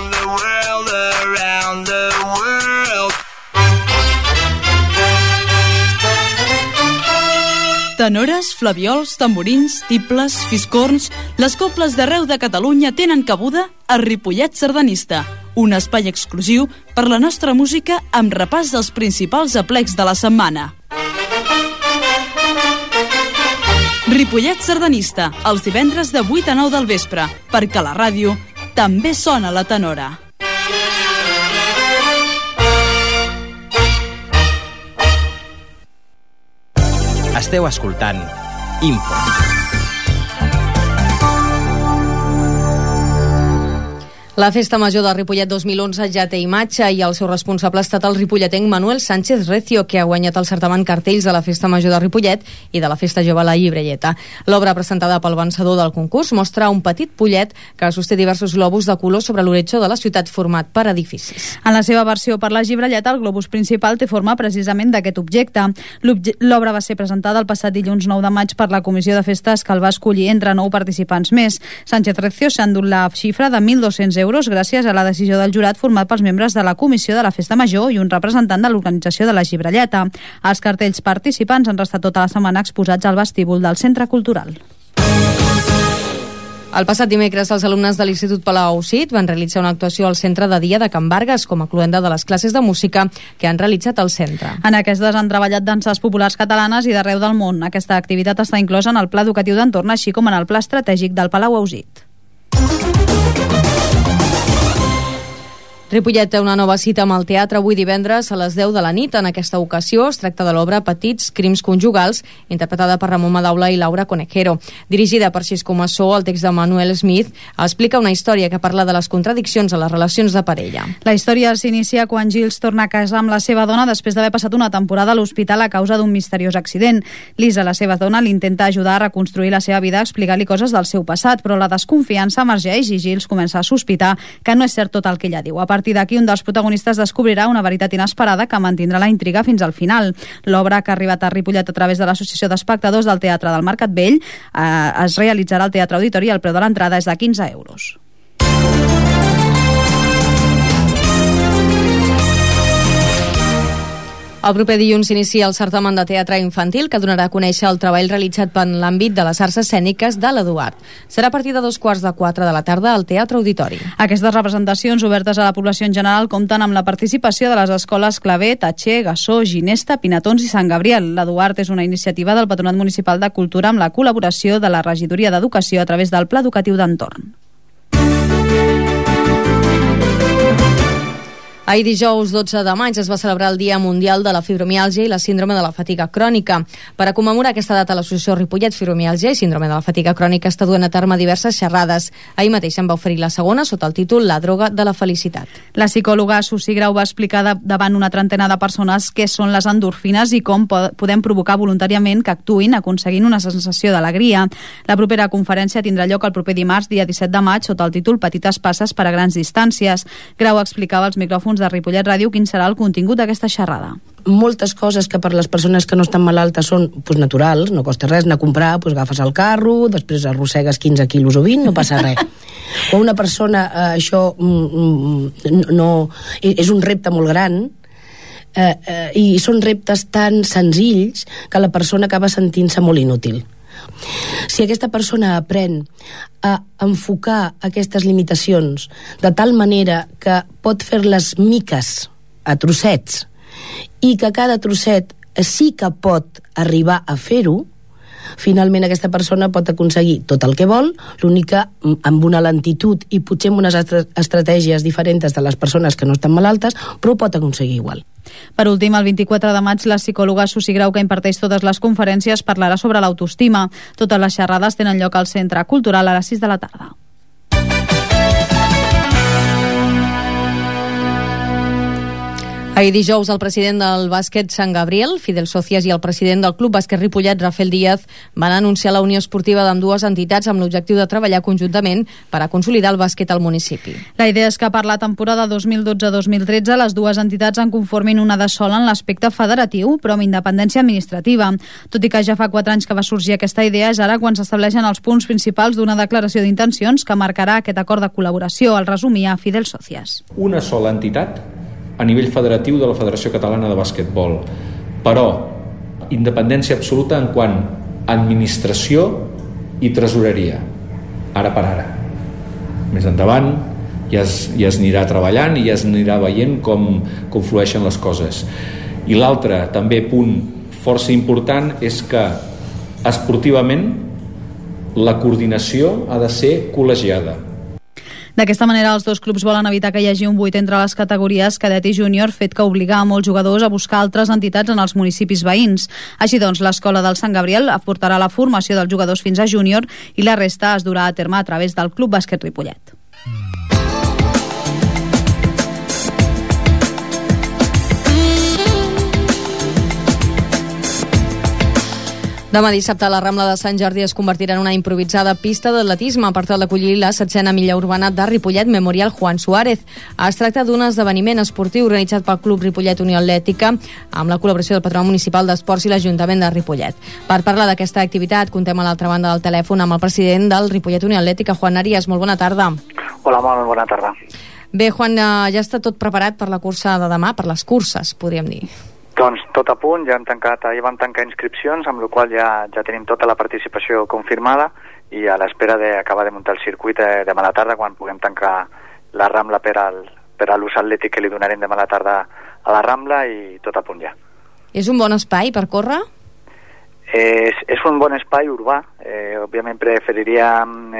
[SPEAKER 20] Tenores, flaviols, tamborins, tibles, fiscorns... Les cobles d'arreu de Catalunya tenen cabuda a Ripollet Sardanista, un espai exclusiu per la nostra música amb repàs dels principals aplecs de la setmana. Ripollet Sardanista, els divendres de 8 a 9 del vespre, perquè la ràdio també sona la tenora.
[SPEAKER 1] Esteu escoltant Info.
[SPEAKER 2] La Festa Major de Ripollet 2011 ja té imatge i el seu responsable ha estat el ripolletenc Manuel Sánchez Recio, que ha guanyat el certamen Cartells de la Festa Major de Ripollet i de la Festa Jove La Llibrelleta. L'obra presentada pel vencedor del concurs mostra un petit pollet que sosté diversos globus de color sobre l'horitzó de la ciutat format per edificis.
[SPEAKER 3] En la seva versió per la Llibrelleta, el globus principal té forma precisament d'aquest objecte. L'obra va ser presentada el passat dilluns 9 de maig per la Comissió de Festes, que el va escollir entre 9 participants més. Sánchez Recio s'ha endut la xifra de 1.200 euros gràcies a la decisió del jurat format pels membres de la Comissió de la Festa Major i un representant de l'organització de la Llibrelleta. Els cartells participants han restat tota la setmana exposats al vestíbul del Centre Cultural.
[SPEAKER 2] El passat dimecres, els alumnes de l'Institut Palau Cid van realitzar una actuació al centre de dia de Can Vargas com a cluenda de les classes de música que han realitzat al centre.
[SPEAKER 3] En aquestes han treballat danses populars catalanes i d'arreu del món. Aquesta activitat està inclosa en el Pla Educatiu d'Entorn, així com en el Pla Estratègic del Palau Ausit.
[SPEAKER 2] Ripollet té una nova cita amb el teatre avui divendres a les 10 de la nit. En aquesta ocasió es tracta de l'obra Petits crims conjugals, interpretada per Ramon Madaula i Laura Conejero. Dirigida per Xisco Massó, el text de Manuel Smith explica una història que parla de les contradiccions a les relacions de parella.
[SPEAKER 3] La història s'inicia quan Gilles torna a casa amb la seva dona després d'haver passat una temporada a l'hospital a causa d'un misteriós accident. Lisa, la seva dona, l'intenta ajudar a reconstruir la seva vida, explicar-li coses del seu passat, però la desconfiança emergeix i Gilles comença a sospitar que no és cert tot el que ella diu. A partir d'aquí, un dels protagonistes descobrirà una veritat inesperada que mantindrà la intriga fins al final. L'obra, que ha arribat a Ripollet a través de l'Associació d'Espectadors del Teatre del Mercat Vell, es realitzarà al Teatre Auditori i el preu de l'entrada és de 15 euros.
[SPEAKER 2] El proper dilluns s'inicia el certamen de teatre infantil que donarà a conèixer el treball realitzat per l'àmbit de les arts escèniques de l'Eduard. Serà a partir de 3:15 de la tarda al Teatre Auditori.
[SPEAKER 3] Aquestes representacions obertes a la població en general compten amb la participació de les escoles Clavé, Tatxer, Gassó, Ginesta, Pinatons i Sant Gabriel. L'Eduard és una iniciativa del Patronat Municipal de Cultura amb la col·laboració de la Regidoria d'Educació a través del Pla Educatiu d'Entorn.
[SPEAKER 2] Ahir dijous 12 de maig es va celebrar el Dia Mundial de la Fibromiàlgia i la Síndrome de la Fatiga Crònica. Per a commemorar aquesta data, l'Associació Ripollet Fibromiàlgia i Síndrome de la Fatiga Crònica està duent a terme diverses xerrades. Ahir mateix en va oferir la segona sota el títol La droga de la felicitat.
[SPEAKER 3] La psicòloga Susi Grau va explicar davant una trentena de persones què són les endorfines i com podem provocar voluntàriament que actuïn aconseguint una sensació d'alegria. La propera conferència tindrà lloc el proper dimarts, dia 17 de maig, sota el títol Petites passes per a grans distàncies. Grau explicava als micròfons de Ripollet Ràdio quin serà el contingut d'aquesta xerrada.
[SPEAKER 17] Moltes coses que per les persones que no estan malaltes són naturals, no costa res anar a comprar, agafes el carro, després arrossegues 15 quilos o 20, no passa res. Quan una persona això no és un repte molt gran, i són reptes tan senzills que la persona acaba sentint-se molt inútil. Si aquesta persona aprèn a enfocar aquestes limitacions de tal manera que pot fer-les miques a trossets i que cada trosset sí que pot arribar a fer-ho, finalment aquesta persona pot aconseguir tot el que vol, l'únic que amb una lentitud i potser amb unes estratègies diferents de les persones que no estan malaltes, però pot aconseguir igual.
[SPEAKER 3] Per últim, el 24 de maig, la psicòloga Susi Grau, que imparteix totes les conferències, parlarà sobre l'autoestima. Totes les xerrades tenen lloc al Centre Cultural a les 6 de la tarda.
[SPEAKER 2] Ahir dijous, el president del bàsquet Sant Gabriel, Fidel Socias, i el president del Club Bàsquet Ripollet, Rafael Díaz, van anunciar la unió esportiva d'ambdues entitats amb l'objectiu de treballar conjuntament per a consolidar el bàsquet al municipi.
[SPEAKER 3] La idea és que per la temporada 2012-2013 les dues entitats en conformin una de sola en l'aspecte federatiu, però amb independència administrativa. Tot i que ja fa 4 anys que va sorgir aquesta idea, és ara quan s'estableixen els punts principals d'una declaració d'intencions que marcarà aquest acord de col·laboració, el resumia Fidel Socias.
[SPEAKER 21] Una sola entitat a nivell federatiu de la Federació Catalana de Bàsquetbol, però independència absoluta en quant a administració i tresoreria, ara per ara. Més endavant ja es anirà treballant i ja es anirà veient com flueixen les coses. I l'altre també punt força important és que esportivament la coordinació ha de ser col·legiada.
[SPEAKER 3] D'aquesta manera, els dos clubs volen evitar que hi hagi un buit entre les categories cadet i júnior, fet que obliga a molts jugadors a buscar altres entitats en els municipis veïns. Així doncs, l'escola del Sant Gabriel aportarà la formació dels jugadors fins a júnior i la resta es durà a terme a través del Club Bàsquet Ripollet.
[SPEAKER 2] Demà dissabte la Rambla de Sant Jordi es convertirà en una improvisada pista d'atletisme per tal d'acollir la 7a milla urbana de Ripollet Memorial Juan Suárez. Es tracta d'un esdeveniment esportiu organitzat pel Club Ripollet Unió Atlètica amb la col·laboració del Patronat Municipal d'Esports i l'Ajuntament de Ripollet. Per parlar d'aquesta activitat contem a l'altra banda del telèfon amb el president del Ripollet Unió Atlètica, Juan Arias. Molt bona tarda.
[SPEAKER 22] Hola, molt bona tarda.
[SPEAKER 2] Bé, Juan, ja està tot preparat per la cursa de demà, per les curses, podríem dir.
[SPEAKER 22] Doncs tot a punt, ja vam tancar inscripcions, amb la qual ja tenim tota la participació confirmada i a l'espera d'acabar de muntar el circuit demà a la tarda quan puguem tancar la Rambla per a l'ús atlètic que li donarem demà a la tarda a la Rambla i tot a punt ja. És
[SPEAKER 2] un bon espai per córrer?
[SPEAKER 22] És un bon espai urbà, òbviament preferiríem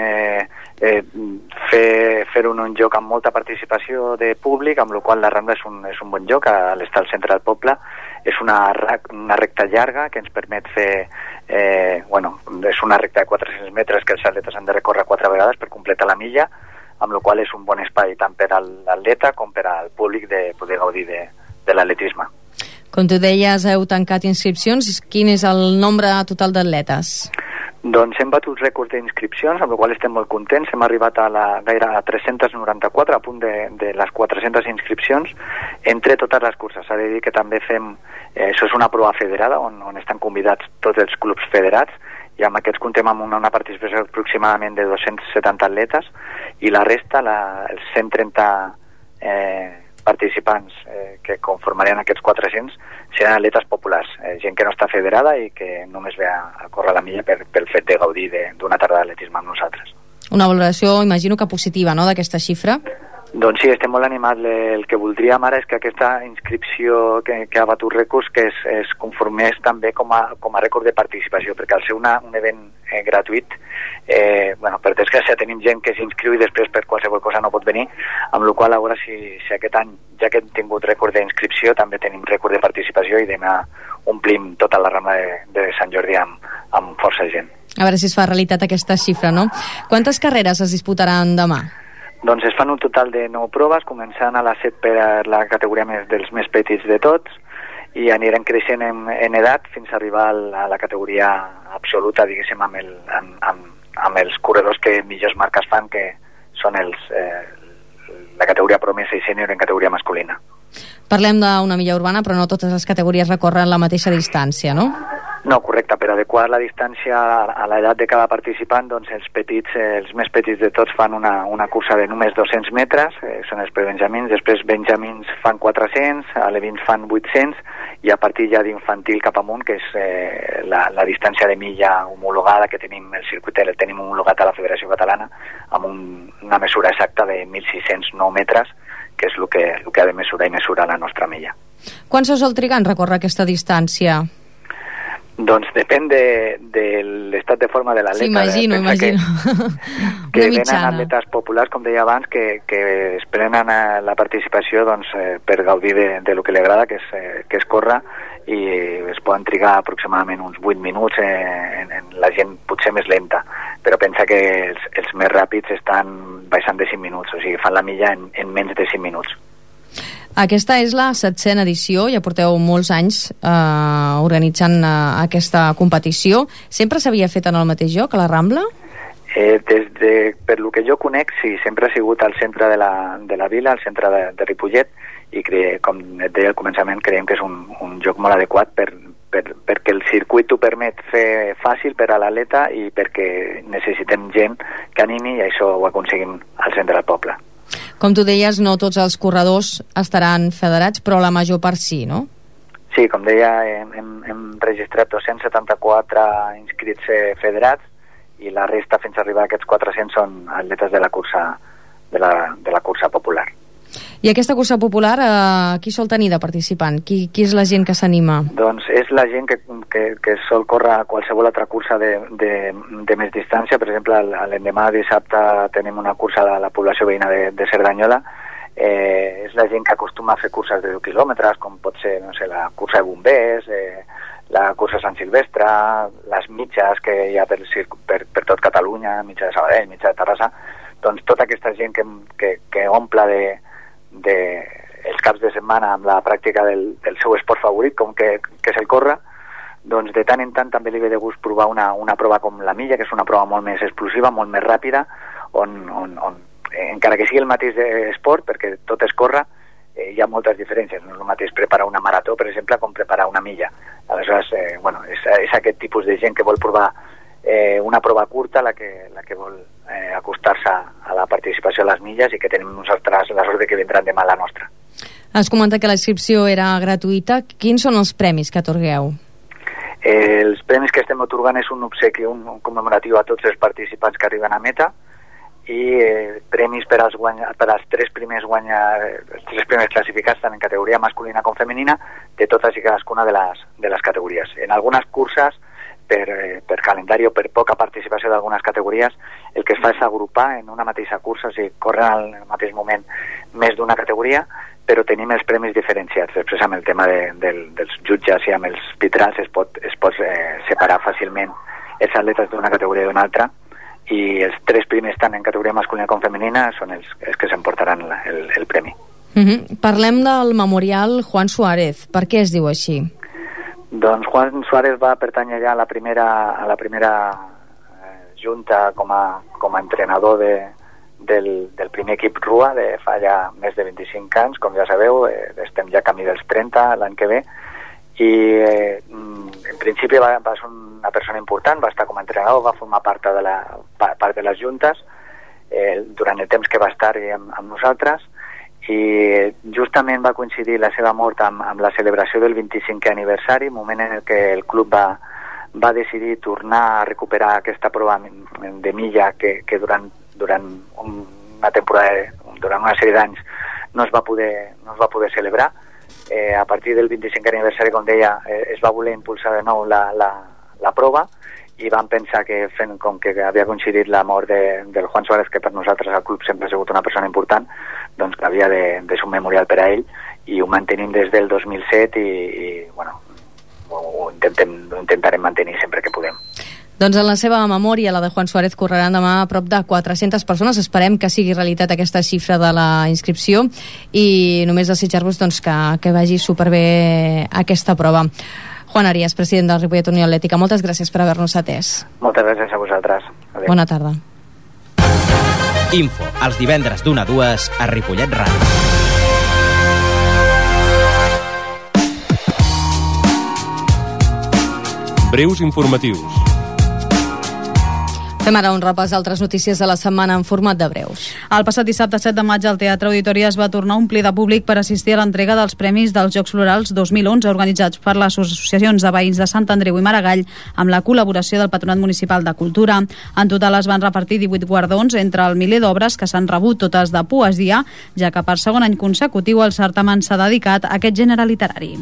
[SPEAKER 22] fer-ho en un lloc amb molta participació de públic, amb la qual la Rambla és un bon lloc, a l'estar al centre del poble. És una recta llarga que ens permet fer, és una recta de 400 metres que els atletes han de recórrer 4 vegades per completar la milla, amb la qual és un bon espai tant per a l'atleta com per al públic de poder gaudir de l'atletisme.
[SPEAKER 2] Com tu deies, heu tancat inscripcions. Quin és el nombre total d'atletes?
[SPEAKER 22] Doncs hem batut rècord d'inscripcions, amb la qual estem molt contents. Hem arribat a gaire a 394, a punt de les 400 inscripcions, entre totes les curses. S'ha de dir que també fem, això és una prova federada, on estan convidats tots els clubs federats, i amb aquests comptem amb una participació aproximadament de 270 atletes, i la resta, els 130 participants que conformarien aquests 400 seran atletes populars, gent que no està federada i que només ve a córrer la milla pel fet de gaudir d'una tarda d'atletisme amb nosaltres.
[SPEAKER 2] Una valoració, imagino que positiva, no?, d'aquesta xifra?
[SPEAKER 22] Doncs sí, estem molt animats. El que voldríem ara és que aquesta inscripció que ha batut rècords que es conformés també com a rècord de participació, perquè al ser un event gratuït, per desgràcia tenim gent que s'inscriu i després per qualsevol cosa no pot venir, amb la qual cosa a veure si aquest any, ja que hem tingut rècord d'inscripció, també tenim rècord de participació i demà omplim tota la Rambla de Sant Jordi amb força gent.
[SPEAKER 2] A veure si es fa realitat aquesta xifra, no? Quantes carreres es disputaran demà?
[SPEAKER 22] Doncs es fan un total de 9 proves, començant a les 7 per la categoria dels més petits de tots, i anirem creixent en edat fins a arribar a la categoria absoluta, diguéssim, amb els corredors que millors marques fan, que són la categoria promesa i sènior en categoria masculina.
[SPEAKER 2] Parlem d'una milla urbana, però no totes les categories recorren la mateixa distància, no?
[SPEAKER 22] No, correcte, per adequar la distància a l'edat de cada participant, doncs els més petits de tots fan una cursa de només 200 metres, són els prebenjamins, després benjamins fan 400, alevins fan 800, i a partir ja d'infantil cap amunt, que és la distància de milla homologada que tenim, el circuit el tenim homologat a la Federació Catalana, amb una mesura exacta de 1.609 metres, que és el que ha de mesurar i mesura la nostra milla.
[SPEAKER 2] Quan se sol trigar en recórrer aquesta distància?
[SPEAKER 22] Doncs depèn de l'estat de forma de l'atleta.
[SPEAKER 2] Sí, imagino.
[SPEAKER 22] Que venen atletes populars, com deia abans, que es prenen la participació per gaudir de lo que li agrada, que és córrer, i es poden trigar aproximadament uns 8 minuts en la gent potser més lenta, però pensa que els més ràpids estan baixant de 5 minuts, o sigui, fan la milla en menys de 5 minuts.
[SPEAKER 2] Aquesta és la 7a edició, ja porteu molts anys organitzant aquesta competició. Sempre s'havia fet en el mateix lloc, a la Rambla?
[SPEAKER 22] Per lo que jo conec, sí, sempre ha sigut al centre de la vila, al centre de Ripollet, i com et deia al començament, creiem que és un lloc molt adequat perquè el circuit ho permet fer fàcil per a l'atleta i perquè necessitem gent que animi, i això ho aconseguim al centre del poble.
[SPEAKER 2] Com tu deies, no tots els corredors estaran federats, però la major part sí, no?
[SPEAKER 22] Sí, com deia, hem registrat 274 inscrits federats i la resta fins a arribar a aquests 400 són atletes de la cursa popular.
[SPEAKER 2] I aquesta cursa popular, qui sol tenir de participant? Qui és la gent que s'anima?
[SPEAKER 22] Doncs és la gent que sol córrer a qualsevol altra cursa de més distància. Per exemple, l'endemà dissabte tenim una cursa a la població veïna de Cerdanyola. És la gent que acostuma a fer curses de 10 quilòmetres, com pot ser, no sé, la cursa de bombers, la cursa Sant Silvestre, les mitges que hi ha per tot Catalunya, mitja de Sabadell, mitja de Terrassa. Doncs tota aquesta gent que omple els caps de setmana amb la pràctica del seu esport favorit, com que és el córrer, doncs de tant en tant també li ve de gust provar una prova com la milla, que és una prova molt més explosiva, molt més ràpida, on encara que sigui el mateix esport, perquè tot es córrer, hi ha moltes diferències. No és el mateix preparar una marató, per exemple, com preparar una milla. Aleshores, és aquest tipus de gent que vol provar una prova curta la que vol acostar-se a la participació a les milles, i que tenim nosaltres la sort de que vindran demà a la nostra.
[SPEAKER 2] Has comentat que la inscripció era gratuïta. Quins són els premis que atorgueu?
[SPEAKER 22] Els premis que estem atorgant és un obsequi, un commemoratiu a tots els participants que arriben a meta, i premis per als 3 primers classificats tant en categoria masculina com femenina de totes i cadascuna de les categories. En algunes curses, per calendari o per poca participació d'algunes categories, el que es fa és agrupar en una mateixa cursa, o sigui, corren al mateix moment més d'una categoria, però tenim els premis diferenciats. Després, amb el tema dels jutges i amb els arbitrals es pot separar fàcilment els atletes d'una categoria i d'una altra, i els 3 primers, tant en categoria masculina com femenina, són els que s'emportaran el premi.
[SPEAKER 2] Parlem del Memorial Juan Suárez. Per què es diu així?
[SPEAKER 22] Doncs Juan Suárez va pertànyer ja a la primera junta com a entrenador del primer equip RUA de fa ja més de 25 anys, com ja sabeu, estem ja camí dels 30 l'any que ve, i en principi va ser una persona important, va estar com a entrenador, va formar part de les juntes durant el temps que va estar amb nosaltres, i justament va coincidir la seva mort amb la celebració del 25è aniversari, moment en el que el club va decidir tornar a recuperar aquesta prova de milla que durant una temporada, durant una sèrie d'anys no es va poder celebrar. A partir del 25è aniversari, com deia, es va voler impulsar de nou la prova, i van pensar que, com que havia coincidit la mort del Juan Suárez, que per nosaltres al club sempre ha sigut una persona important, doncs que havia de ser un memorial per a ell, i ho mantenim des del 2007 i bueno, ho intentarem mantenir sempre que podem.
[SPEAKER 2] Doncs en la seva memòria, la de Juan Suárez, correran demà a prop de 400 persones. Esperem que sigui realitat aquesta xifra de la inscripció i només desitjar-vos doncs, que vagi superbé aquesta prova. Juan Arias, president del Ripollet Unió Atlètica, moltes gràcies per haver-nos atès.
[SPEAKER 22] Moltes gràcies a vosaltres. Adéu.
[SPEAKER 2] Bona tarda.
[SPEAKER 1] Info, els divendres d'1 a 2 a Ripollet Ràdio.
[SPEAKER 5] Breus informatius.
[SPEAKER 2] Fem ara un repàs d'altres notícies de la setmana en format de breus.
[SPEAKER 3] El passat dissabte 7 de maig al Teatre Auditori es va tornar a omplir de públic per assistir a l'entrega dels Premis dels Jocs Florals 2011 organitzats per les associacions de veïns de Sant Andreu i Maragall amb la col·laboració del Patronat Municipal de Cultura. En total es van repartir 18 guardons entre el miler d'obres que s'han rebut, totes de poesia, ja que per segon any consecutiu el certamen s'ha dedicat a aquest gènere literari.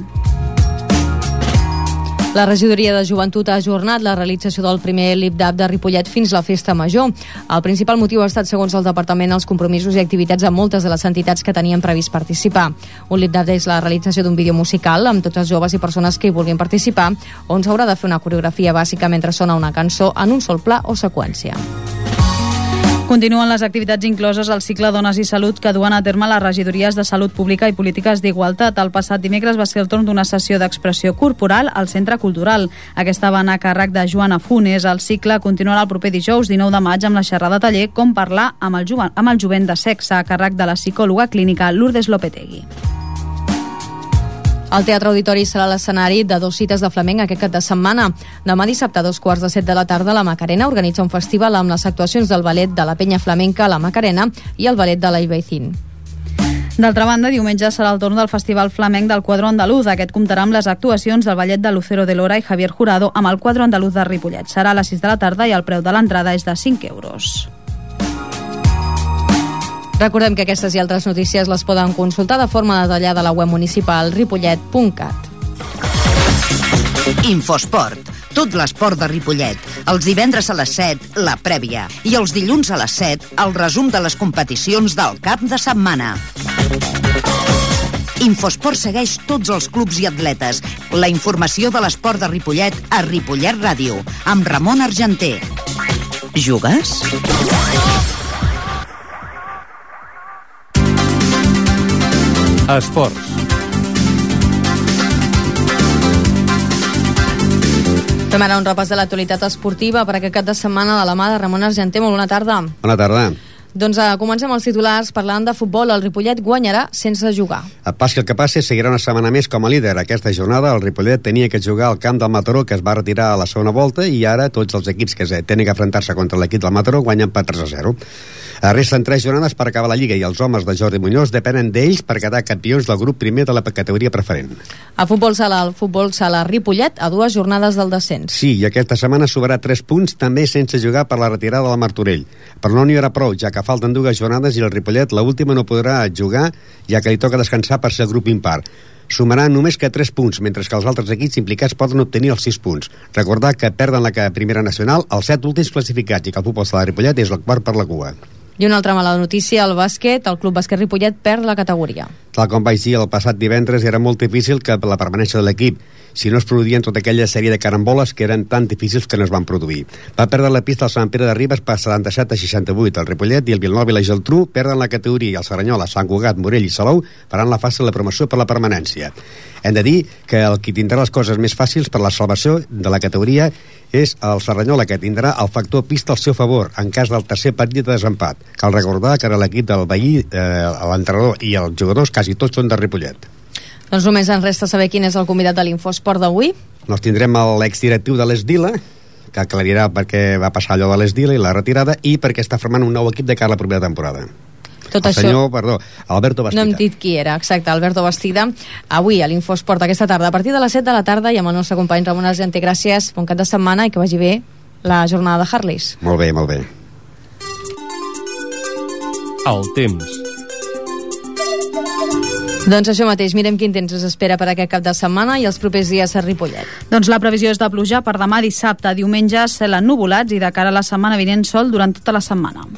[SPEAKER 2] La regidoria de Joventut ha ajornat la realització del primer LIPDAP de Ripollet fins la Festa Major. El principal motiu ha estat, segons el departament, els compromisos i activitats amb moltes de les entitats que tenien previst participar. Un LIPDAP és la realització d'un vídeo musical amb tots els joves i persones que hi vulguin participar, on s'haurà de fer una coreografia bàsica mentre sona una cançó en un sol pla o seqüència.
[SPEAKER 3] Continuen les activitats incloses al cicle Dones i Salut que duen a terme les regidories de Salut Pública i Polítiques d'Igualtat. El passat dimecres va ser el torn d'una sessió d'expressió corporal al Centre Cultural. Aquesta va anar a càrrec de Joana Funes. El cicle continuarà el proper dijous 19 de maig amb la xerrada taller Com parlar amb el jovent de sexe a càrrec de la psicòloga clínica Lourdes Lopetegui.
[SPEAKER 2] El Teatre Auditori serà l'escenari de 2 cites de flamenc aquest cap de setmana. Demà dissabte a 2:15 de la tarda la Macarena organitza un festival amb les actuacions del ballet de la Penya Flamenca La Macarena i el ballet de la Ibaicín.
[SPEAKER 3] D'altra banda, diumenge serà el torn del Festival Flamenc del Quadro Andaluz. Aquest comptarà amb les actuacions del ballet de Lucero de Lora i Javier Jurado amb el Quadro Andaluz de Ripollet. Serà a les 6 de la tarda i el preu de l'entrada és de 5 euros.
[SPEAKER 2] Recordem que aquestes i altres notícies les poden consultar de forma detallada a la web municipal ripollet.cat.
[SPEAKER 6] Infosport. Tot l'esport de Ripollet. Els divendres a les 7, la prèvia. I els dilluns a les 7, el resum de les competicions del cap de setmana. Infosport segueix tots els clubs i atletes. La informació de l'esport de Ripollet a Ripollet Ràdio, amb Ramon Argenter. Jugues?
[SPEAKER 5] Esports.
[SPEAKER 2] Fem ara un repàs de l'actualitat esportiva per aquest cap de setmana de la mà de Ramon Argenter. Molt bona tarda.
[SPEAKER 23] Bona tarda.
[SPEAKER 2] Doncs comencem els titulars parlant de futbol. El Ripollet guanyarà sense jugar.
[SPEAKER 23] Passi el que passi, seguirà una setmana més com a líder. Aquesta jornada el Ripollet tenia que jugar al camp del Mataró, que es va retirar a la segona volta, i ara tots els equips que tenen que enfrontar-se contra l'equip del Mataró guanyen per 3-0. Resten 3 jornades per acabar la Lliga i els homes de Jordi Muñoz depenen d'ells per quedar campions del grup primer de la categoria preferent.
[SPEAKER 2] A futbol sala, el futbol sala Ripollet a 2 jornades del descens.
[SPEAKER 23] Sí, i aquesta setmana subarà 3 punts també sense jugar per la retirada de la Martorell. Però no n'hi haurà prou, ja que falten 2 jornades i el Ripollet l'última no podrà jugar, ja que li toca descansar per ser el grup impar. Sumarà només que 3 punts, mentre que els altres equips implicats poden obtenir els 6 punts. Recordar que perden la primera nacional els 7 últims classificats i que el futbol sala Ripollet és el quart per la cua.
[SPEAKER 2] I una altra mala notícia, el bàsquet, el Club Bàsquet Ripollet perd la categoria.
[SPEAKER 23] Tal com vaig dir el passat divendres, era molt difícil que la permanència de l'equip, si no es produïen tota aquella sèrie de caramboles que eren tan difícils que no es van produir. Va perdre la pista el Sant Pere de Ribes per 77-68. El Ripollet i el Vilanova i la Geltrú perden la categoria i el Cerdanyola, Sant Cugat, Morell i Salou faran la fase de la promoció per la permanència. Hem de dir que el qui tindrà les coses més fàcils per la salvació de la categoria és el Cerdanyola, que tindrà el factor pista al seu favor en cas del tercer partit de desempat. Cal recordar que ara l'equip del veí, l'entrenador i els jugadors quasi tots són de Ripollet.
[SPEAKER 2] Doncs només ens resta saber quin és el convidat de l'Infosport d'avui.
[SPEAKER 23] Doncs tindrem l'exdirectiu de l'Esdila, que aclarirà per què va passar allò de l'Esdila i la retirada, i perquè està formant un nou equip de cara a la propera temporada.
[SPEAKER 2] Tot això...
[SPEAKER 23] senyor, perdó, Alberto Bastida.
[SPEAKER 2] No hem dit qui era, exacte, Alberto Bastida. Avui a l'Infosport aquesta tarda, a partir de les 7 de la tarda, i amb el nostre company Ramon Argenter. Gràcies, bon cap de setmana i que vagi bé la jornada de Harleys.
[SPEAKER 23] Molt bé, molt bé.
[SPEAKER 5] El temps.
[SPEAKER 2] Doncs això mateix, mirem quin temps ens espera per aquest cap de setmana i els propers dies a Ripollet.
[SPEAKER 3] Doncs la previsió és de pluja per demà dissabte, diumenge cel ennuvolats i de cara a la setmana vinent sol durant tota la setmana.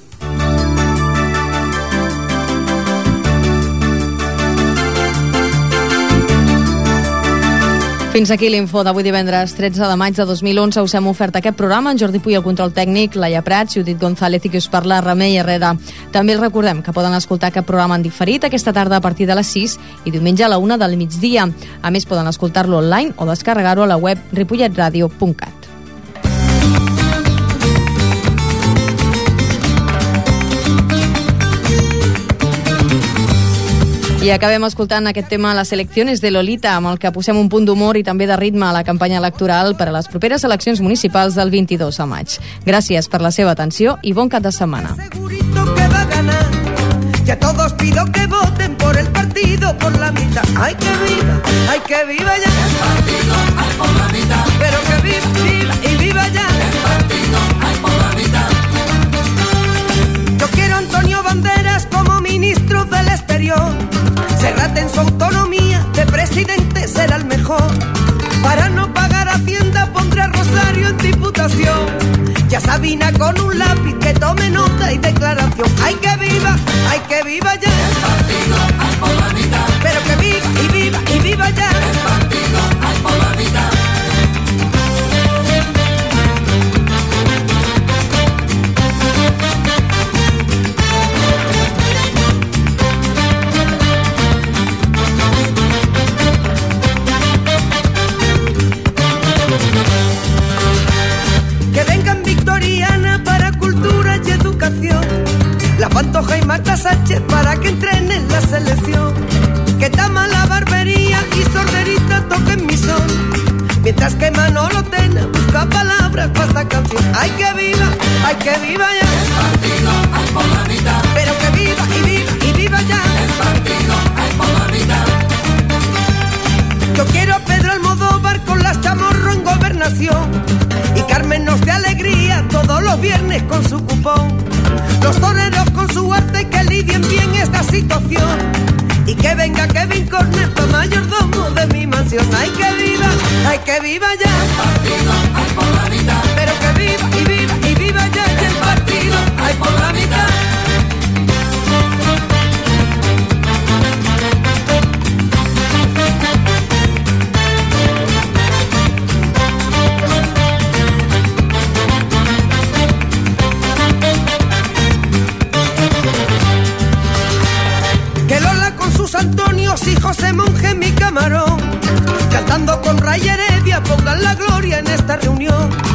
[SPEAKER 2] Fins aquí l'info d'avui divendres 13 de maig de 2011. Us hem ofert aquest programa en Jordi Puy, el control tècnic, Laia Prats, Judit González i qui us parla, Remei Herrera. També els recordem que poden escoltar aquest programa en diferit aquesta tarda a partir de les 6 i diumenge a la 1 del migdia. A més, poden escoltar-lo online o descarregar-ho a la web ripolletradio.cat. I acabem escoltant aquest tema, les eleccions de Lolita, amb el que posem un punt d'humor i també de ritme a la campanya electoral per a les properes eleccions municipals del 22 de maig. Gràcies per la seva atenció i bon cap de setmana.
[SPEAKER 4] Ya todos pido que voten por el partido por la mitad. ¡Ay, que viva ya! El partido, ay, por la mitad. Pero que viva y viva ya. El partido, ay, por la mitad. Yo quiero a Antonio Banderas como ministro del exterior. Serrat en su autonomía de presidente será el mejor. Para no pagar Hacienda pondré a Rosario en diputación. Ya Sabina con un lápiz que tome nota y declaración. ¡Ay, que viva ya! El partido, ay, por la mitad. Pero que viva y viva ya. El partido, ay, por la mitad. Que vengan Victoriana para cultura y educación, la Pantoja y Marta Sánchez para que entrenen la selección, que Tama la barbería y Sorderita toquen mi son, mientras que Manolo Tena busca palabras para esta canción. ¡Ay, que viva ya! El partido, ay, por la mitad. Pero que viva y viva ya. El partido, ay, por la mitad. Yo quiero a Pedro Almodóvar con las Chamorro en gobernación y Carmen nos dé alegría todos los viernes con su cupón. Los toreros con su arte que lidien bien esta situación y que venga Kevin Corneto, mayordomo de mi mansión. ¡Ay, que viva ya! El partido, ay, por la mitad. Pero que viva ya. Y el partido, ay, por la mitad. Que Lola con sus Antonios y José Monge mi camarón, cantando con Ray Heredia, pongan la gloria en esta reunión.